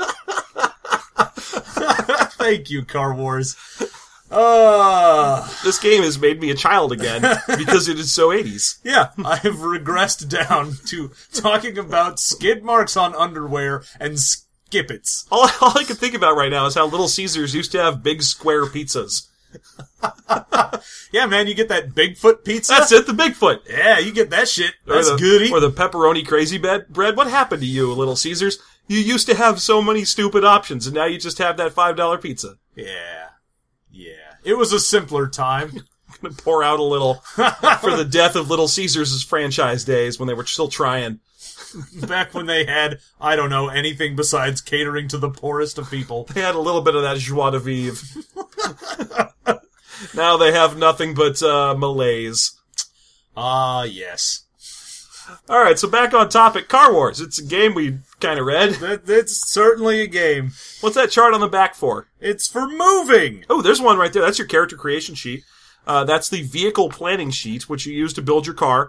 Thank you, Car Wars. This game has made me a child again, because it is so 80s. Yeah, I have regressed down to talking about skid marks on underwear and skippets. All I can think about right now is how Little Caesars used to have big square pizzas. Yeah, man, you get that Bigfoot pizza. That's it, the Bigfoot. Yeah, you get that shit. That's or goody. Or the pepperoni crazy bread. What happened to you, Little Caesars? You used to have so many stupid options, and now you just have that $5 pizza. Yeah. It was a simpler time. I'm gonna pour out a little for the death of Little Caesars' franchise days when they were still trying. Back when they had, I don't know, anything besides catering to the poorest of people. They had a little bit of that joie de vivre. Now they have nothing but malaise. Ah, yes. Alright, so back on topic, Car Wars. It's a game we kind of read. It's certainly a game. What's that chart on the back for? It's for moving! Oh, there's one right there. That's your character creation sheet. That's the vehicle planning sheet, which you use to build your car.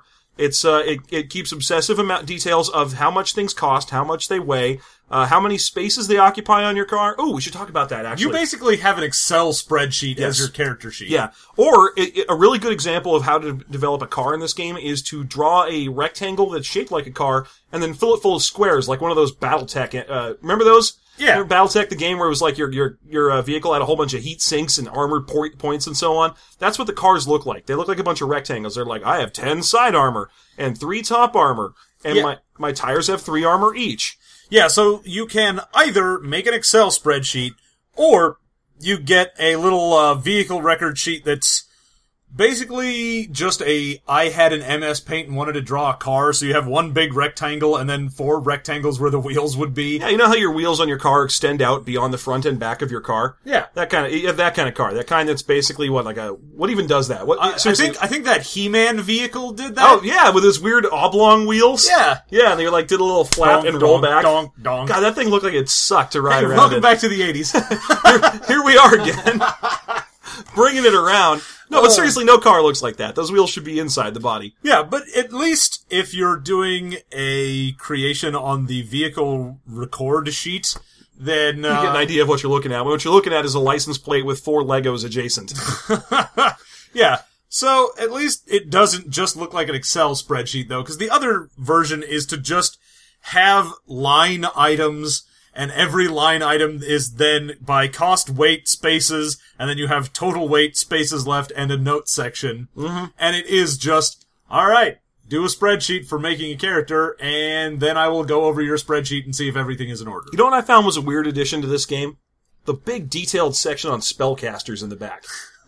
It keeps obsessive details of how much things cost, how much they weigh, how many spaces they occupy on your car. Oh, we should talk about that, actually. You basically have an Excel spreadsheet Yes. as your character sheet. Yeah. Or, a really good example of how to develop a car in this game is to draw a rectangle that's shaped like a car, and then fill it full of squares, like one of those BattleTech, remember those? Yeah. Remember BattleTech, the game where it was like your vehicle had a whole bunch of heat sinks and armored points and so on? That's what the cars look like. They look like a bunch of rectangles. They're like, I have 10 side armor, and 3 top armor, and my tires have 3 armor each. Yeah, so you can either make an Excel spreadsheet, or you get a little vehicle record sheet that's basically just I had an MS Paint and wanted to draw a car, so you have one big rectangle and then 4 rectangles where the wheels would be. Yeah, you know how your wheels on your car extend out beyond the front and back of your car? Yeah. You have that kind of car. That kind that's basically what even does that? I think that He-Man vehicle did that. Oh, yeah, with his weird oblong wheels. Yeah. Yeah, and they like did a little flap Donk, and roll donk, back. donk, donk. God, that thing looked like it sucked to ride Hey, around welcome in. back to the 80s. Here we are again. Bringing it around. No, but seriously, no car looks like that. Those wheels should be inside the body. Yeah, but at least if you're doing a creation on the vehicle record sheet, then You get an idea of what you're looking at. What you're looking at is a license plate with 4 Legos adjacent. Yeah. So, at least it doesn't just look like an Excel spreadsheet, though, because the other version is to just have line items, and every line item is then by cost, weight, spaces, and then you have total weight, spaces left, and a note section. Mm-hmm. And it is just, alright, do a spreadsheet for making a character, and then I will go over your spreadsheet and see if everything is in order. You know what I found was a weird addition to this game? The big detailed section on spellcasters in the back.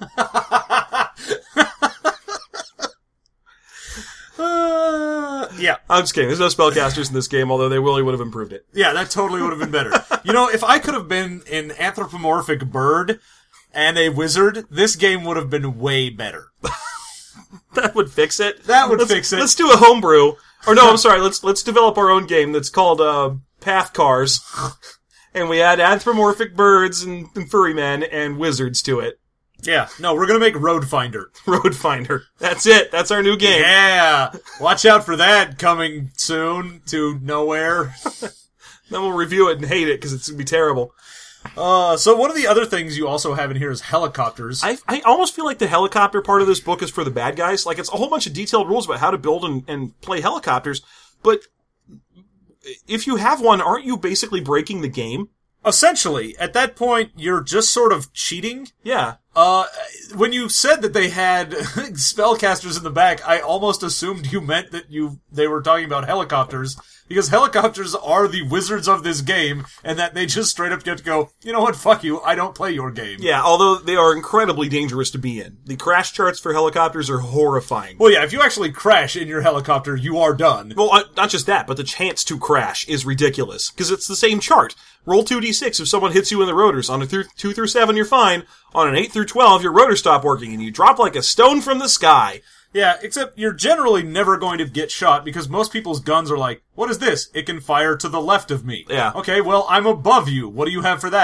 Yeah. I'm just kidding. There's no spellcasters in this game, although they really would have improved it. Yeah, that totally would have been better. You know, if I could have been an anthropomorphic bird and a wizard, this game would have been way better. That would fix it. Fix it. Let's do a homebrew. Or no, I'm sorry. Let's develop our own game that's called Path Cars, and we add anthropomorphic birds and furry men and wizards to it. Yeah, no, we're gonna make Road Finder. Road Finder. That's it. That's our new game. Yeah! Watch out for that coming soon to nowhere. Then we'll review it and hate it because it's gonna be terrible. So one of the other things you also have in here is helicopters. I almost feel like the helicopter part of this book is for the bad guys. Like, it's a whole bunch of detailed rules about how to build and play helicopters, but if you have one, aren't you basically breaking the game? Essentially, at that point, you're just sort of cheating. Yeah. When you said that they had spellcasters in the back, I almost assumed you meant that they were talking about helicopters, because helicopters are the wizards of this game, and that they just straight up get to go, you know what, fuck you, I don't play your game. Yeah, although they are incredibly dangerous to be in. The crash charts for helicopters are horrifying. Well, yeah, if you actually crash in your helicopter, you are done. Well, not just that, but the chance to crash is ridiculous, because it's the same chart. Roll 2d6 if someone hits you in the rotors. On a 2 through 7, you're fine. On an 8 through 12, your rotors stop working, and you drop like a stone from the sky. Yeah, except you're generally never going to get shot, because most people's guns are like, what is this? It can fire to the left of me. Yeah. Okay, well, I'm above you. What do you have for that?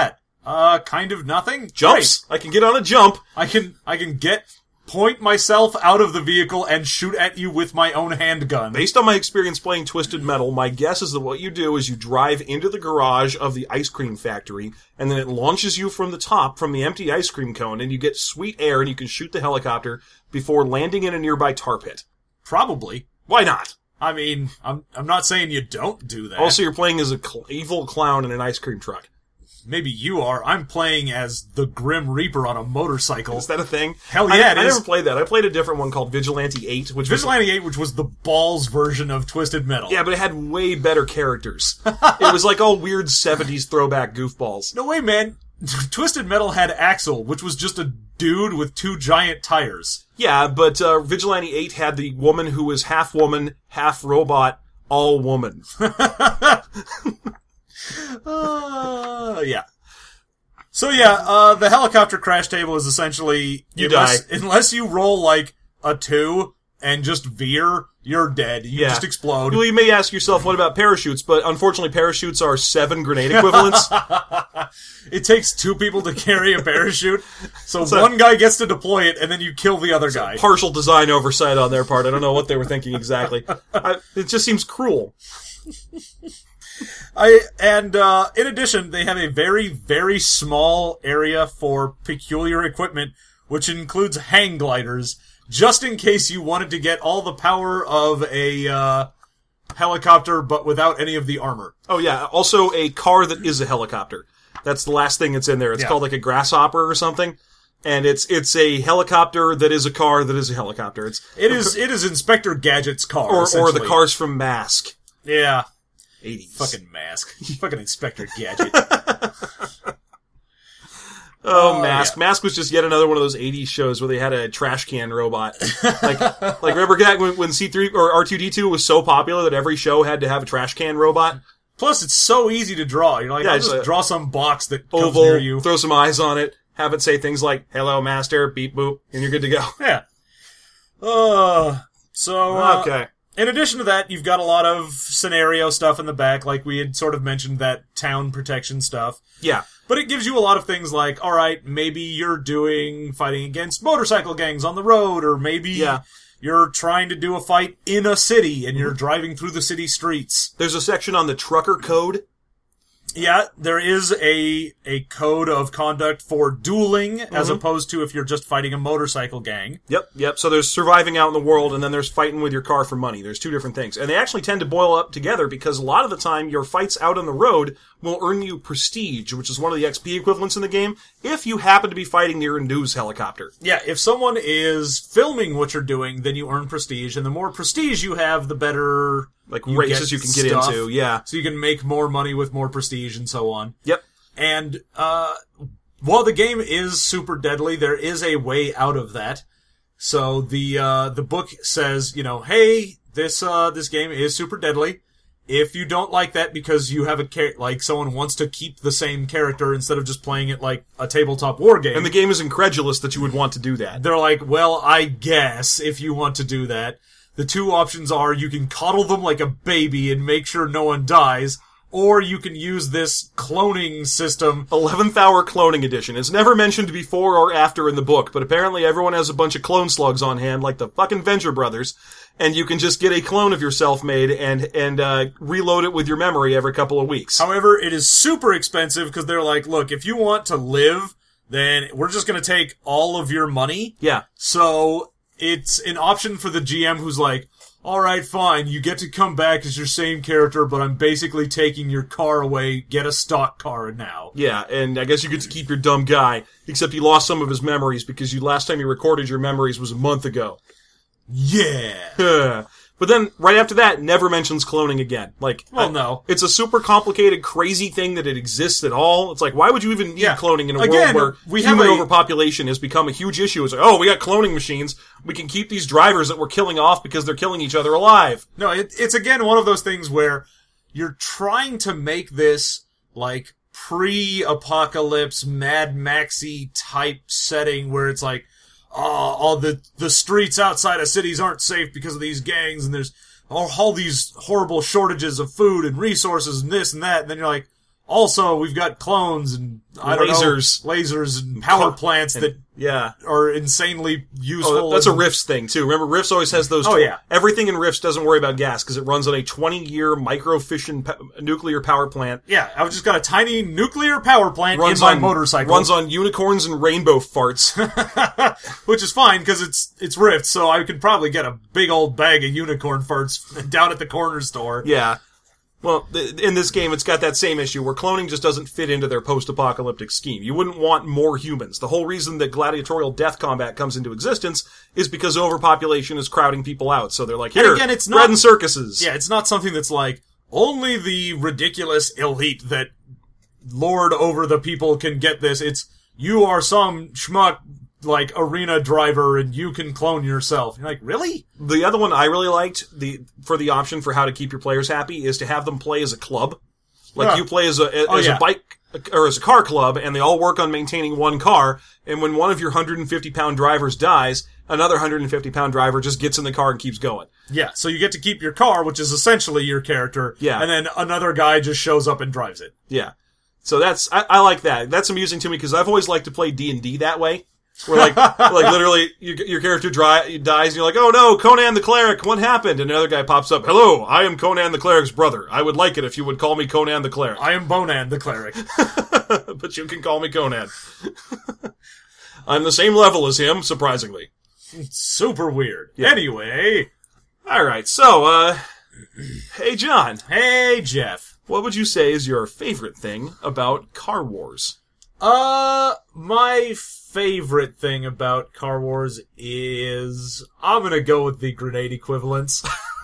Kind of nothing. Jumps. Great. I can get on a jump. I can point myself out of the vehicle and shoot at you with my own handgun. Based on my experience playing Twisted Metal, my guess is that what you do is you drive into the garage of the ice cream factory, and then it launches you from the top, from the empty ice cream cone, and you get sweet air, and you can shoot the helicopter before landing in a nearby tar pit. Probably. Why not? I mean, I'm not saying you don't do that. Also, you're playing as a evil clown in an ice cream truck. Maybe you are. I'm playing as the Grim Reaper on a motorcycle. Is that a thing? Hell yeah, I never played that. I played a different one called Vigilante 8, which was the Balls version of Twisted Metal. Yeah, but it had way better characters. It was like all weird 70s throwback goofballs. No way, man. Twisted Metal had Axel, which was just a dude with 2 giant tires. Yeah, but Vigilante 8 had the woman who was half woman, half robot, all woman. Yeah. So yeah, the helicopter crash table is essentially unless you roll like a 2 and just veer, you're dead. You just explode. Well, you may ask yourself, what about parachutes? But unfortunately, parachutes are 7 grenade equivalents. It takes 2 people to carry a parachute, so one guy gets to deploy it, and then you kill the other guy. Partial design oversight on their part. I don't know what they were thinking exactly. It just seems cruel. In addition, they have a very, very small area for peculiar equipment, which includes hang gliders, just in case you wanted to get all the power of a helicopter, but without any of the armor. Oh yeah, also a car that is a helicopter. That's the last thing that's in there. It's called like a grasshopper or something. And it's a helicopter that is a car that is a helicopter. It is Inspector Gadget's car, or the cars from Mask. Yeah. 80s. Fucking Mask. Fucking Inspector Gadget. Mask. Yeah. Mask was just yet another one of those 80s shows where they had a trash can robot. like remember that when C3 or R2-D2 was so popular that every show had to have a trash can robot? Plus, it's so easy to draw. You're like, I'll just draw some box that comes oval, near you. Throw some eyes on it, have it say things like, hello, master, beep boop, and you're good to go. Yeah. Okay. In addition to that, you've got a lot of scenario stuff in the back, like we had sort of mentioned, that town protection stuff. Yeah. But it gives you a lot of things like, alright, maybe you're fighting against motorcycle gangs on the road, or maybe you're trying to do a fight in a city, and you're driving through the city streets. There's a section on the trucker code. Yeah, there is a code of conduct for dueling, as opposed to if you're just fighting a motorcycle gang. Yep. So there's surviving out in the world, and then there's fighting with your car for money. There's 2 different things. And they actually tend to boil up together, because a lot of the time, your fights out on the road will earn you prestige, which is one of the XP equivalents in the game, if you happen to be fighting near a news helicopter. Yeah, if someone is filming what you're doing, then you earn prestige, and the more prestige you have, the better... races you can get into, yeah. So you can make more money with more prestige and so on. Yep. And, while the game is super deadly, there is a way out of that. So the book says, hey, this game is super deadly. If you don't like that because you have someone wants to keep the same character instead of just playing it like a tabletop war game. And the game is incredulous that you would want to do that. They're like, well, I guess if you want to do that. The 2 options are you can coddle them like a baby and make sure no one dies, or you can use this cloning system. 11th Hour Cloning Edition. It's never mentioned before or after in the book, but apparently everyone has a bunch of clone slugs on hand, like the fucking Venture Brothers, and you can just get a clone of yourself made and reload it with your memory every couple of weeks. However, it is super expensive because they're like, look, if you want to live, then we're just going to take all of your money. Yeah. So... it's an option for the GM who's like, alright, fine, you get to come back as your same character, but I'm basically taking your car away, get a stock car now. Yeah, and I guess you get to keep your dumb guy, except he lost some of his memories because last time you recorded your memories was a month ago. Yeah. But then, right after that, never mentions cloning again. No. It's a super complicated, crazy thing that it exists at all. It's like, why would you even need cloning in a world where human overpopulation has become a huge issue? It's like, we got cloning machines. We can keep these drivers that we're killing off because they're killing each other alive. No, it's again one of those things where you're trying to make this, pre-apocalypse, Mad Maxy type setting where it's like, all the streets outside of cities aren't safe because of these gangs, and there's all these horrible shortages of food and resources and this and that, and then you're like, Also, we've got clones and lasers and power plants that are insanely useful. Oh, that's a Rifts thing too. Remember, Rifts always has those. Everything in Rifts doesn't worry about gas because it runs on a 20-year micro-fission nuclear power plant. Yeah, I've just got a tiny nuclear power plant in my motorcycle. Runs on unicorns and rainbow farts, which is fine because it's Rifts, so I could probably get a big old bag of unicorn farts down at the corner store. Yeah. Well, in this game, it's got that same issue where cloning just doesn't fit into their post-apocalyptic scheme. You wouldn't want more humans. The whole reason that gladiatorial death combat comes into existence is because overpopulation is crowding people out. So they're like, here, and again, it's bread and circuses. Yeah, it's not something that's like, only the ridiculous elite that lord over the people can get this. It's, you are some schmuck, like, arena driver, and you can clone yourself. You're like, really? The other one I really liked, for the option for how to keep your players happy, is to have them play as a club. Like, you play as a bike, or as a car club, and they all work on maintaining one car, and when one of your 150-pound drivers dies, another 150-pound driver just gets in the car and keeps going. Yeah, so you get to keep your car, which is essentially your character, and then another guy just shows up and drives it. Yeah. So I like that. That's amusing to me, because I've always liked to play D&D that way. Where like literally your character dies and you're like, oh no, Conan the Cleric, what happened? And another guy pops up, hello, I am Conan the Cleric's brother. I would like it if you would call me Conan the Cleric. I am Bonan the Cleric. But you can call me Conan. I'm the same level as him, surprisingly. It's super weird. Yeah. Anyway. Alright, so, hey John. Hey Jeff. What would you say is your favorite thing about Car Wars? My favorite thing about Car Wars is, I'm gonna go with the grenade equivalents.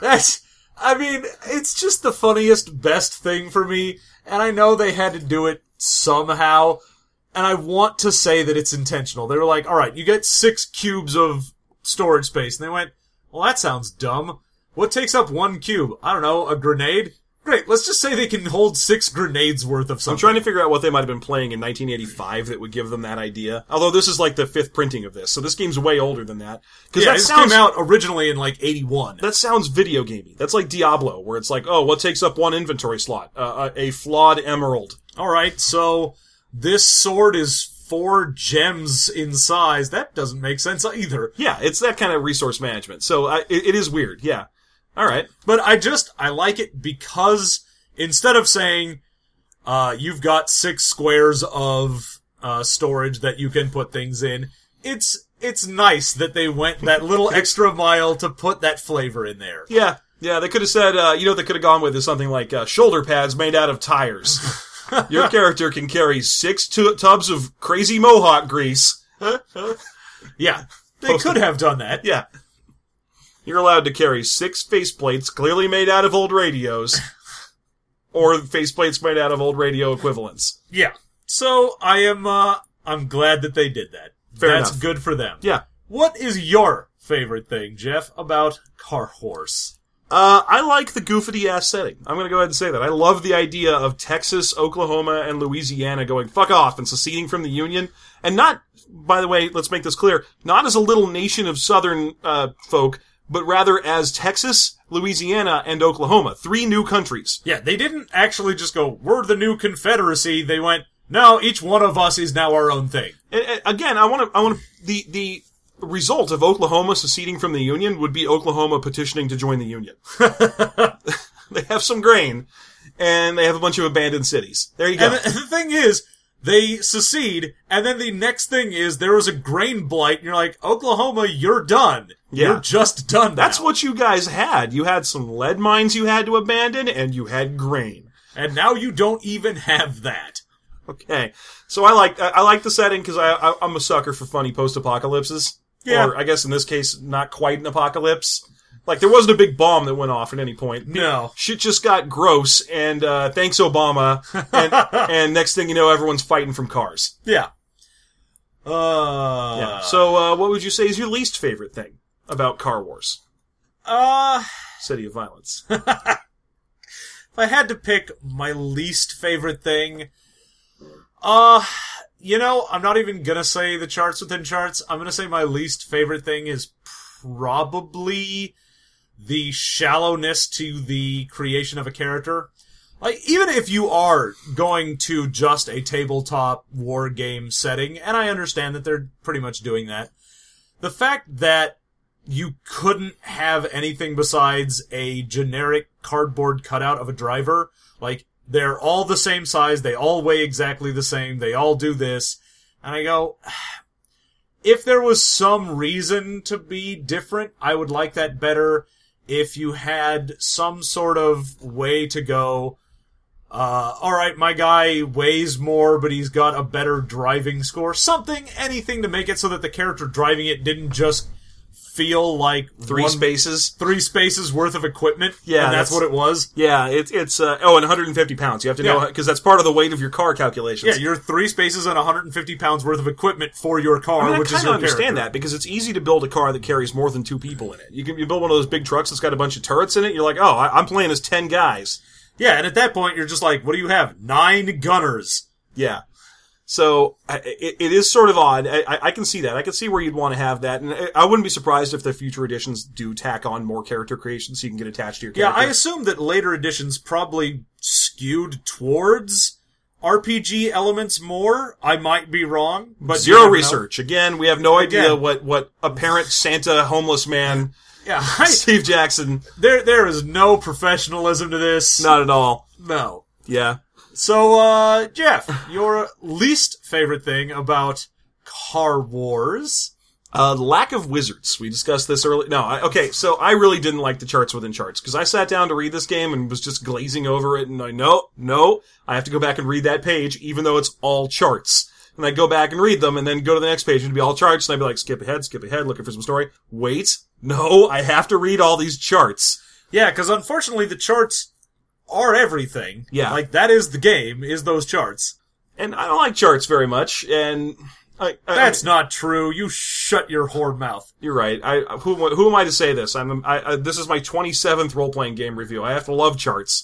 It's just the funniest, best thing for me, and I know they had to do it somehow, and I want to say that it's intentional. They were like, alright, you get 6 cubes of storage space, and they went, well, that sounds dumb. What takes up 1 cube? I don't know, a grenade? Great, let's just say they can hold 6 grenades worth of something. I'm trying to figure out what they might have been playing in 1985 that would give them that idea. Although this is like the 5th printing of this, so this game's way older than that. Yeah, this came out originally in like 81. That sounds video gamey. That's like Diablo, where it's like, oh, what takes up 1 inventory slot? A flawed emerald. Alright, so this sword is 4 gems in size. That doesn't make sense either. Yeah, it's that kind of resource management. So it is weird, yeah. Alright. But I like it because instead of saying, you've got 6 squares of, storage that you can put things in, it's nice that they went that little extra mile to put that flavor in there. Yeah. Yeah, they could have said, what they could have gone with is something like, shoulder pads made out of tires. Your character can carry 6 tubs of crazy mohawk grease. Yeah. They could have done that. Yeah. You're allowed to carry 6 faceplates clearly made out of old radios. Or faceplates made out of old radio equivalents. Yeah. So, I'm glad that they did that. That's enough. Good for them. Yeah. What is your favorite thing, Jeff, about Car Wars? I like the goofity-ass setting. I'm gonna go ahead and say that. I love the idea of Texas, Oklahoma, and Louisiana going fuck off and seceding from the Union. And not, by the way, let's make this clear, not as a little nation of southern, folk, but rather as Texas, Louisiana, and Oklahoma. 3 new countries. Yeah, they didn't actually just go, we're the new Confederacy. They went, no, each one of us is now our own thing. Again, the result of Oklahoma seceding from the Union would be Oklahoma petitioning to join the Union. They have some grain, and they have a bunch of abandoned cities. There you go. And the thing is, they secede, and then the next thing is there was a grain blight, and you're like, Oklahoma, you're done. Yeah. You're just done now. That's what you guys had. You had some lead mines you had to abandon, and you had grain. And now you don't even have that. Okay. So I like the setting because I'm a sucker for funny post-apocalypses. Yeah. Or I guess in this case, not quite an apocalypse. Like, there wasn't a big bomb that went off at any point. No. Shit just got gross, and thanks Obama, and next thing you know, everyone's fighting from cars. Yeah. Yeah. So, what would you say is your least favorite thing about Car Wars? City of Violence. If I had to pick my least favorite thing, I'm not even gonna say the charts within charts. I'm gonna say my least favorite thing is probably the shallowness to the creation of a character. Like, even if you are going to just a tabletop war game setting, and I understand that they're pretty much doing that, the fact that you couldn't have anything besides a generic cardboard cutout of a driver, like, they're all the same size, they all weigh exactly the same, they all do this, and I go, if there was some reason to be different, I would like that better if you had some sort of way to go, alright, my guy weighs more, but he's got a better driving score. Anything to make it so that the character driving it didn't just feel like three spaces worth of equipment. Yeah, and that's what it was. Yeah, it's and 150 pounds. You have to know, because that's part of the weight of your car calculations. Yeah, you're 3 spaces and 150 pounds worth of equipment for your car, which is your character. I understand that, because it's easy to build a car that carries more than 2 people in it. You build one of those big trucks that's got a bunch of turrets in it, you're like, oh, I'm playing as 10 guys. Yeah, and at that point, you're just like, what do you have? 9 gunners. Yeah. So, it is sort of odd. I can see that. I can see where you'd want to have that. And I wouldn't be surprised if the future editions do tack on more character creation so you can get attached to your character. Yeah, I assume that later editions probably skewed towards RPG elements more. I might be wrong, but zero research. Again, we have no idea what apparent Santa homeless man... Yeah, Steve Jackson. There is no professionalism to this. Not at all. No. Yeah. So, Jeff, your least favorite thing about Car Wars? The lack of wizards. We discussed this earlier. Okay, so I really didn't like the charts within charts, because I sat down to read this game and was just glazing over it, and no, I have to go back and read that page, even though it's all charts. And I'd go back and read them, and then go to the next page, and it'd be all charts, and I'd be like, skip ahead, looking for some story. Wait, no, I have to read all these charts. Yeah, because unfortunately the charts are everything. Yeah. Like, that is the game, is those charts. And I don't like charts very much, and... That's not true. You shut your whore mouth. You're right. Who am I to say this? This is my 27th role-playing game review. I have to love charts.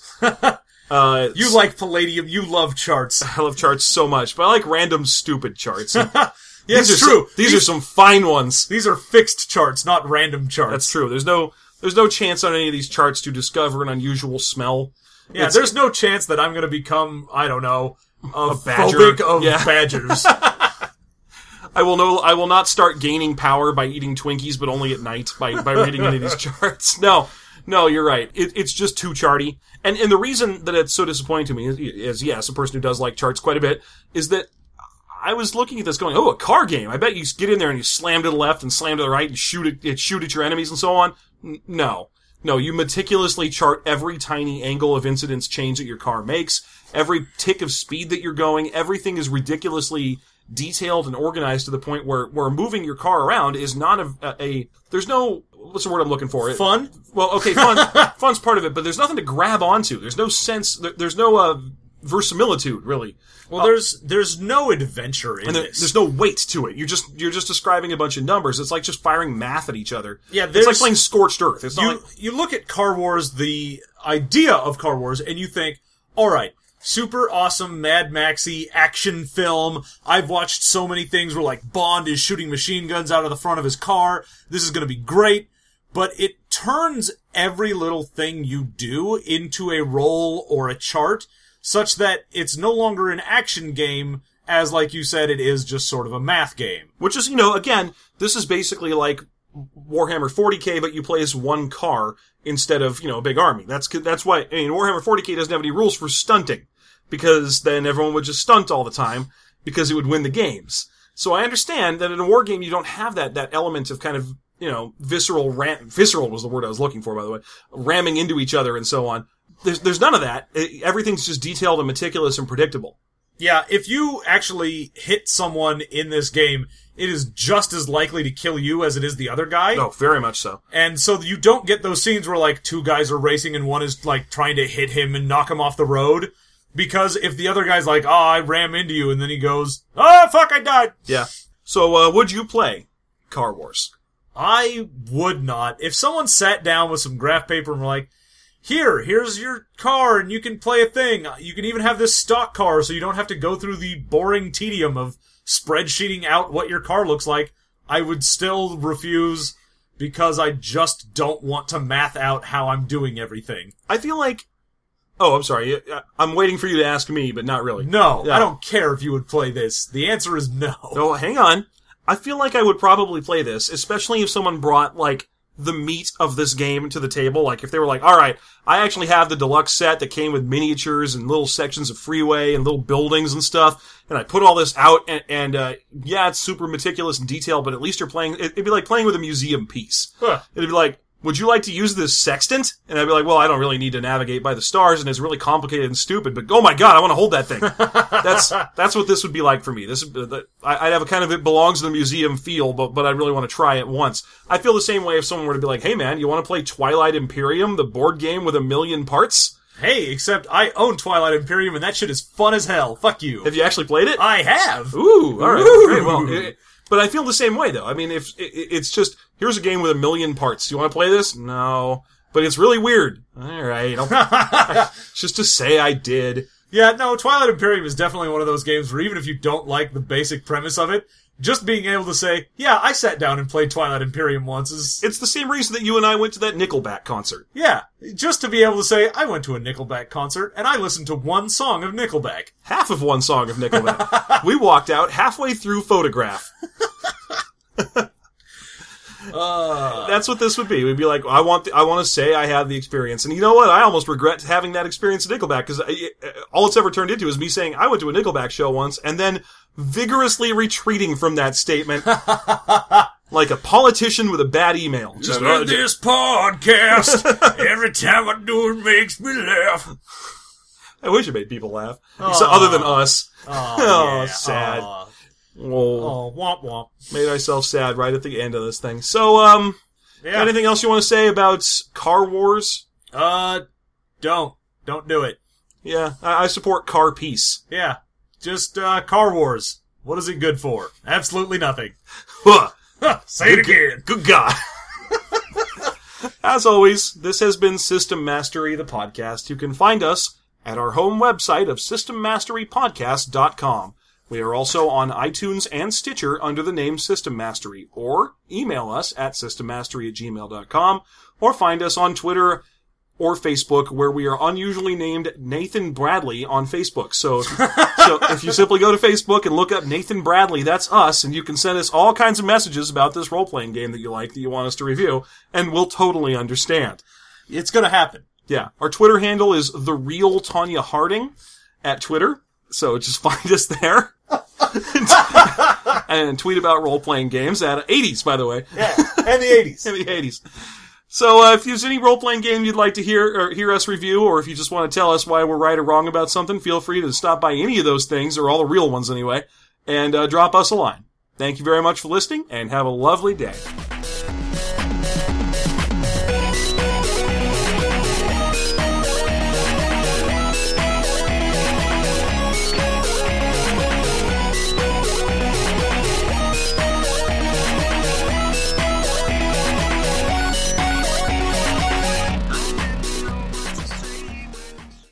You like Palladium. You love charts. I love charts so much, but I like random stupid charts. Yeah, it's true. These are some fine ones. These are fixed charts, not random charts. That's true. There's no chance on any of these charts to discover an unusual smell. Yeah, there's no chance that I'm going to become, I don't know, a badger. phobic of badgers. I will not start gaining power by eating Twinkies, but only at night by reading any of these charts. No, you're right. It's just too charty. And the reason that it's so disappointing to me is yes, a person who does like charts quite a bit, is that I was looking at this going, oh, a car game. I bet you get in there and you slam to the left and slam to the right and shoot at your enemies and so on. No, you meticulously chart every tiny angle of incidence change that your car makes, every tick of speed that you're going. Everything is ridiculously detailed and organized to the point where moving your car around is not there's no, what's the word I'm looking for? Fun? Well, okay, fun's part of it, but there's nothing to grab onto. There's no sense, there's no, verisimilitude, really. Well, there's no adventure in this. There's no weight to it. You're just describing a bunch of numbers. It's like just firing math at each other. Yeah, it's like playing Scorched Earth. It's not you look at Car Wars, the idea of Car Wars, and you think, alright, super awesome Mad Maxy action film. I've watched so many things where like Bond is shooting machine guns out of the front of his car. This is going to be great. But it turns every little thing you do into a roll or a chart, such that it's no longer an action game, as like you said, it is just sort of a math game. Which is, again, this is basically like Warhammer 40k, but you play as one car instead of, a big army. That's why, Warhammer 40k doesn't have any rules for stunting, because then everyone would just stunt all the time, because it would win the games. So I understand that in a war game you don't have that element of kind of, visceral was the word I was looking for, by the way, ramming into each other and so on. There's none of that. Everything's just detailed and meticulous and predictable. Yeah, if you actually hit someone in this game, it is just as likely to kill you as it is the other guy. Oh, very much so. And so you don't get those scenes where, like, 2 guys are racing and one is, like, trying to hit him and knock him off the road. Because if the other guy's like, I ram into you, and then he goes, fuck, I died. Yeah. So, would you play Car Wars? I would not. If someone sat down with some graph paper and were like, here's your car, and you can play a thing. You can even have this stock car, so you don't have to go through the boring tedium of spreadsheeting out what your car looks like. I would still refuse, because I just don't want to math out how I'm doing everything. I feel like Oh, I'm sorry. I'm waiting for you to ask me, but not really. No, Yeah. I don't care if you would play this. The answer is no. Oh, hang on. I feel like I would probably play this, especially if someone brought, like, the meat of this game to the table. Like, if they were like, alright, I actually have the deluxe set that came with miniatures and little sections of freeway and little buildings and stuff, and I put all this out, and yeah, it's super meticulous and detailed, but at least you're playing, it'd be like playing with a museum piece. Huh. It'd be like, would you like to use this sextant? And I'd be like, well, I don't really need to navigate by the stars, and it's really complicated and stupid, but oh my god, I want to hold that thing. That's what this would be like for me. I'd have a kind of it belongs in the museum feel, but I really want to try it once. I feel the same way if someone were to be like, hey man, you want to play Twilight Imperium, the board game with 1 million parts? Hey, except I own Twilight Imperium, and that shit is fun as hell. Fuck you. Have you actually played it? I have. Ooh, alright, Ooh. great, well... But I feel the same way, though. I mean, if it's just, here's a game with 1 million parts. Do you want to play this? No. But it's really weird. Alright, just to say I did. Yeah, no, Twilight Imperium is definitely one of those games where even if you don't like the basic premise of it, just being able to say, yeah, I sat down and played Twilight Imperium once is... It's the same reason that you and I went to that Nickelback concert. Yeah, just to be able to say, I went to a Nickelback concert, and I listened to one song of Nickelback. Half of one song of Nickelback. We walked out halfway through Photograph. That's what this would be. We'd be like, I want to say I had the experience. And you know what? I almost regret having that experience at Nickelback, because all it's ever turned into is me saying I went to a Nickelback show once, and then vigorously retreating from that statement like a politician with a bad email. Just this podcast, every time I do it makes me laugh. I wish it made people laugh. Other than us. Oh, yeah. Sad. Oh, womp womp. Made ourselves sad right at the end of this thing. So, Yeah. anything else you want to say about Car Wars? Don't do it. Yeah, I support Car Peace. Yeah. Just, Car Wars. What is it good for? Absolutely nothing. Huh. Say it again. Good God. As always, this has been System Mastery, the podcast. You can find us at our home website of systemmasterypodcast.com. We are also on iTunes and Stitcher under the name System Mastery, or email us at systemmastery@gmail.com, or find us on Twitter or Facebook, where we are unusually named Nathan Bradley on Facebook. So if you simply go to Facebook and look up Nathan Bradley, that's us, and you can send us all kinds of messages about this role-playing game that you like, that you want us to review, and we'll totally understand. It's gonna happen. Yeah. Our Twitter handle is The Real Tanya Harding at Twitter, so just find us there. And tweet about role-playing games at 80s, by the way. Yeah, and the 80s. In the 80s. So, if there's any role-playing game you'd like to hear us review, or if you just want to tell us why we're right or wrong about something, feel free to stop by any of those things, or all the real ones anyway, and drop us a line. Thank you very much for listening, and have a lovely day.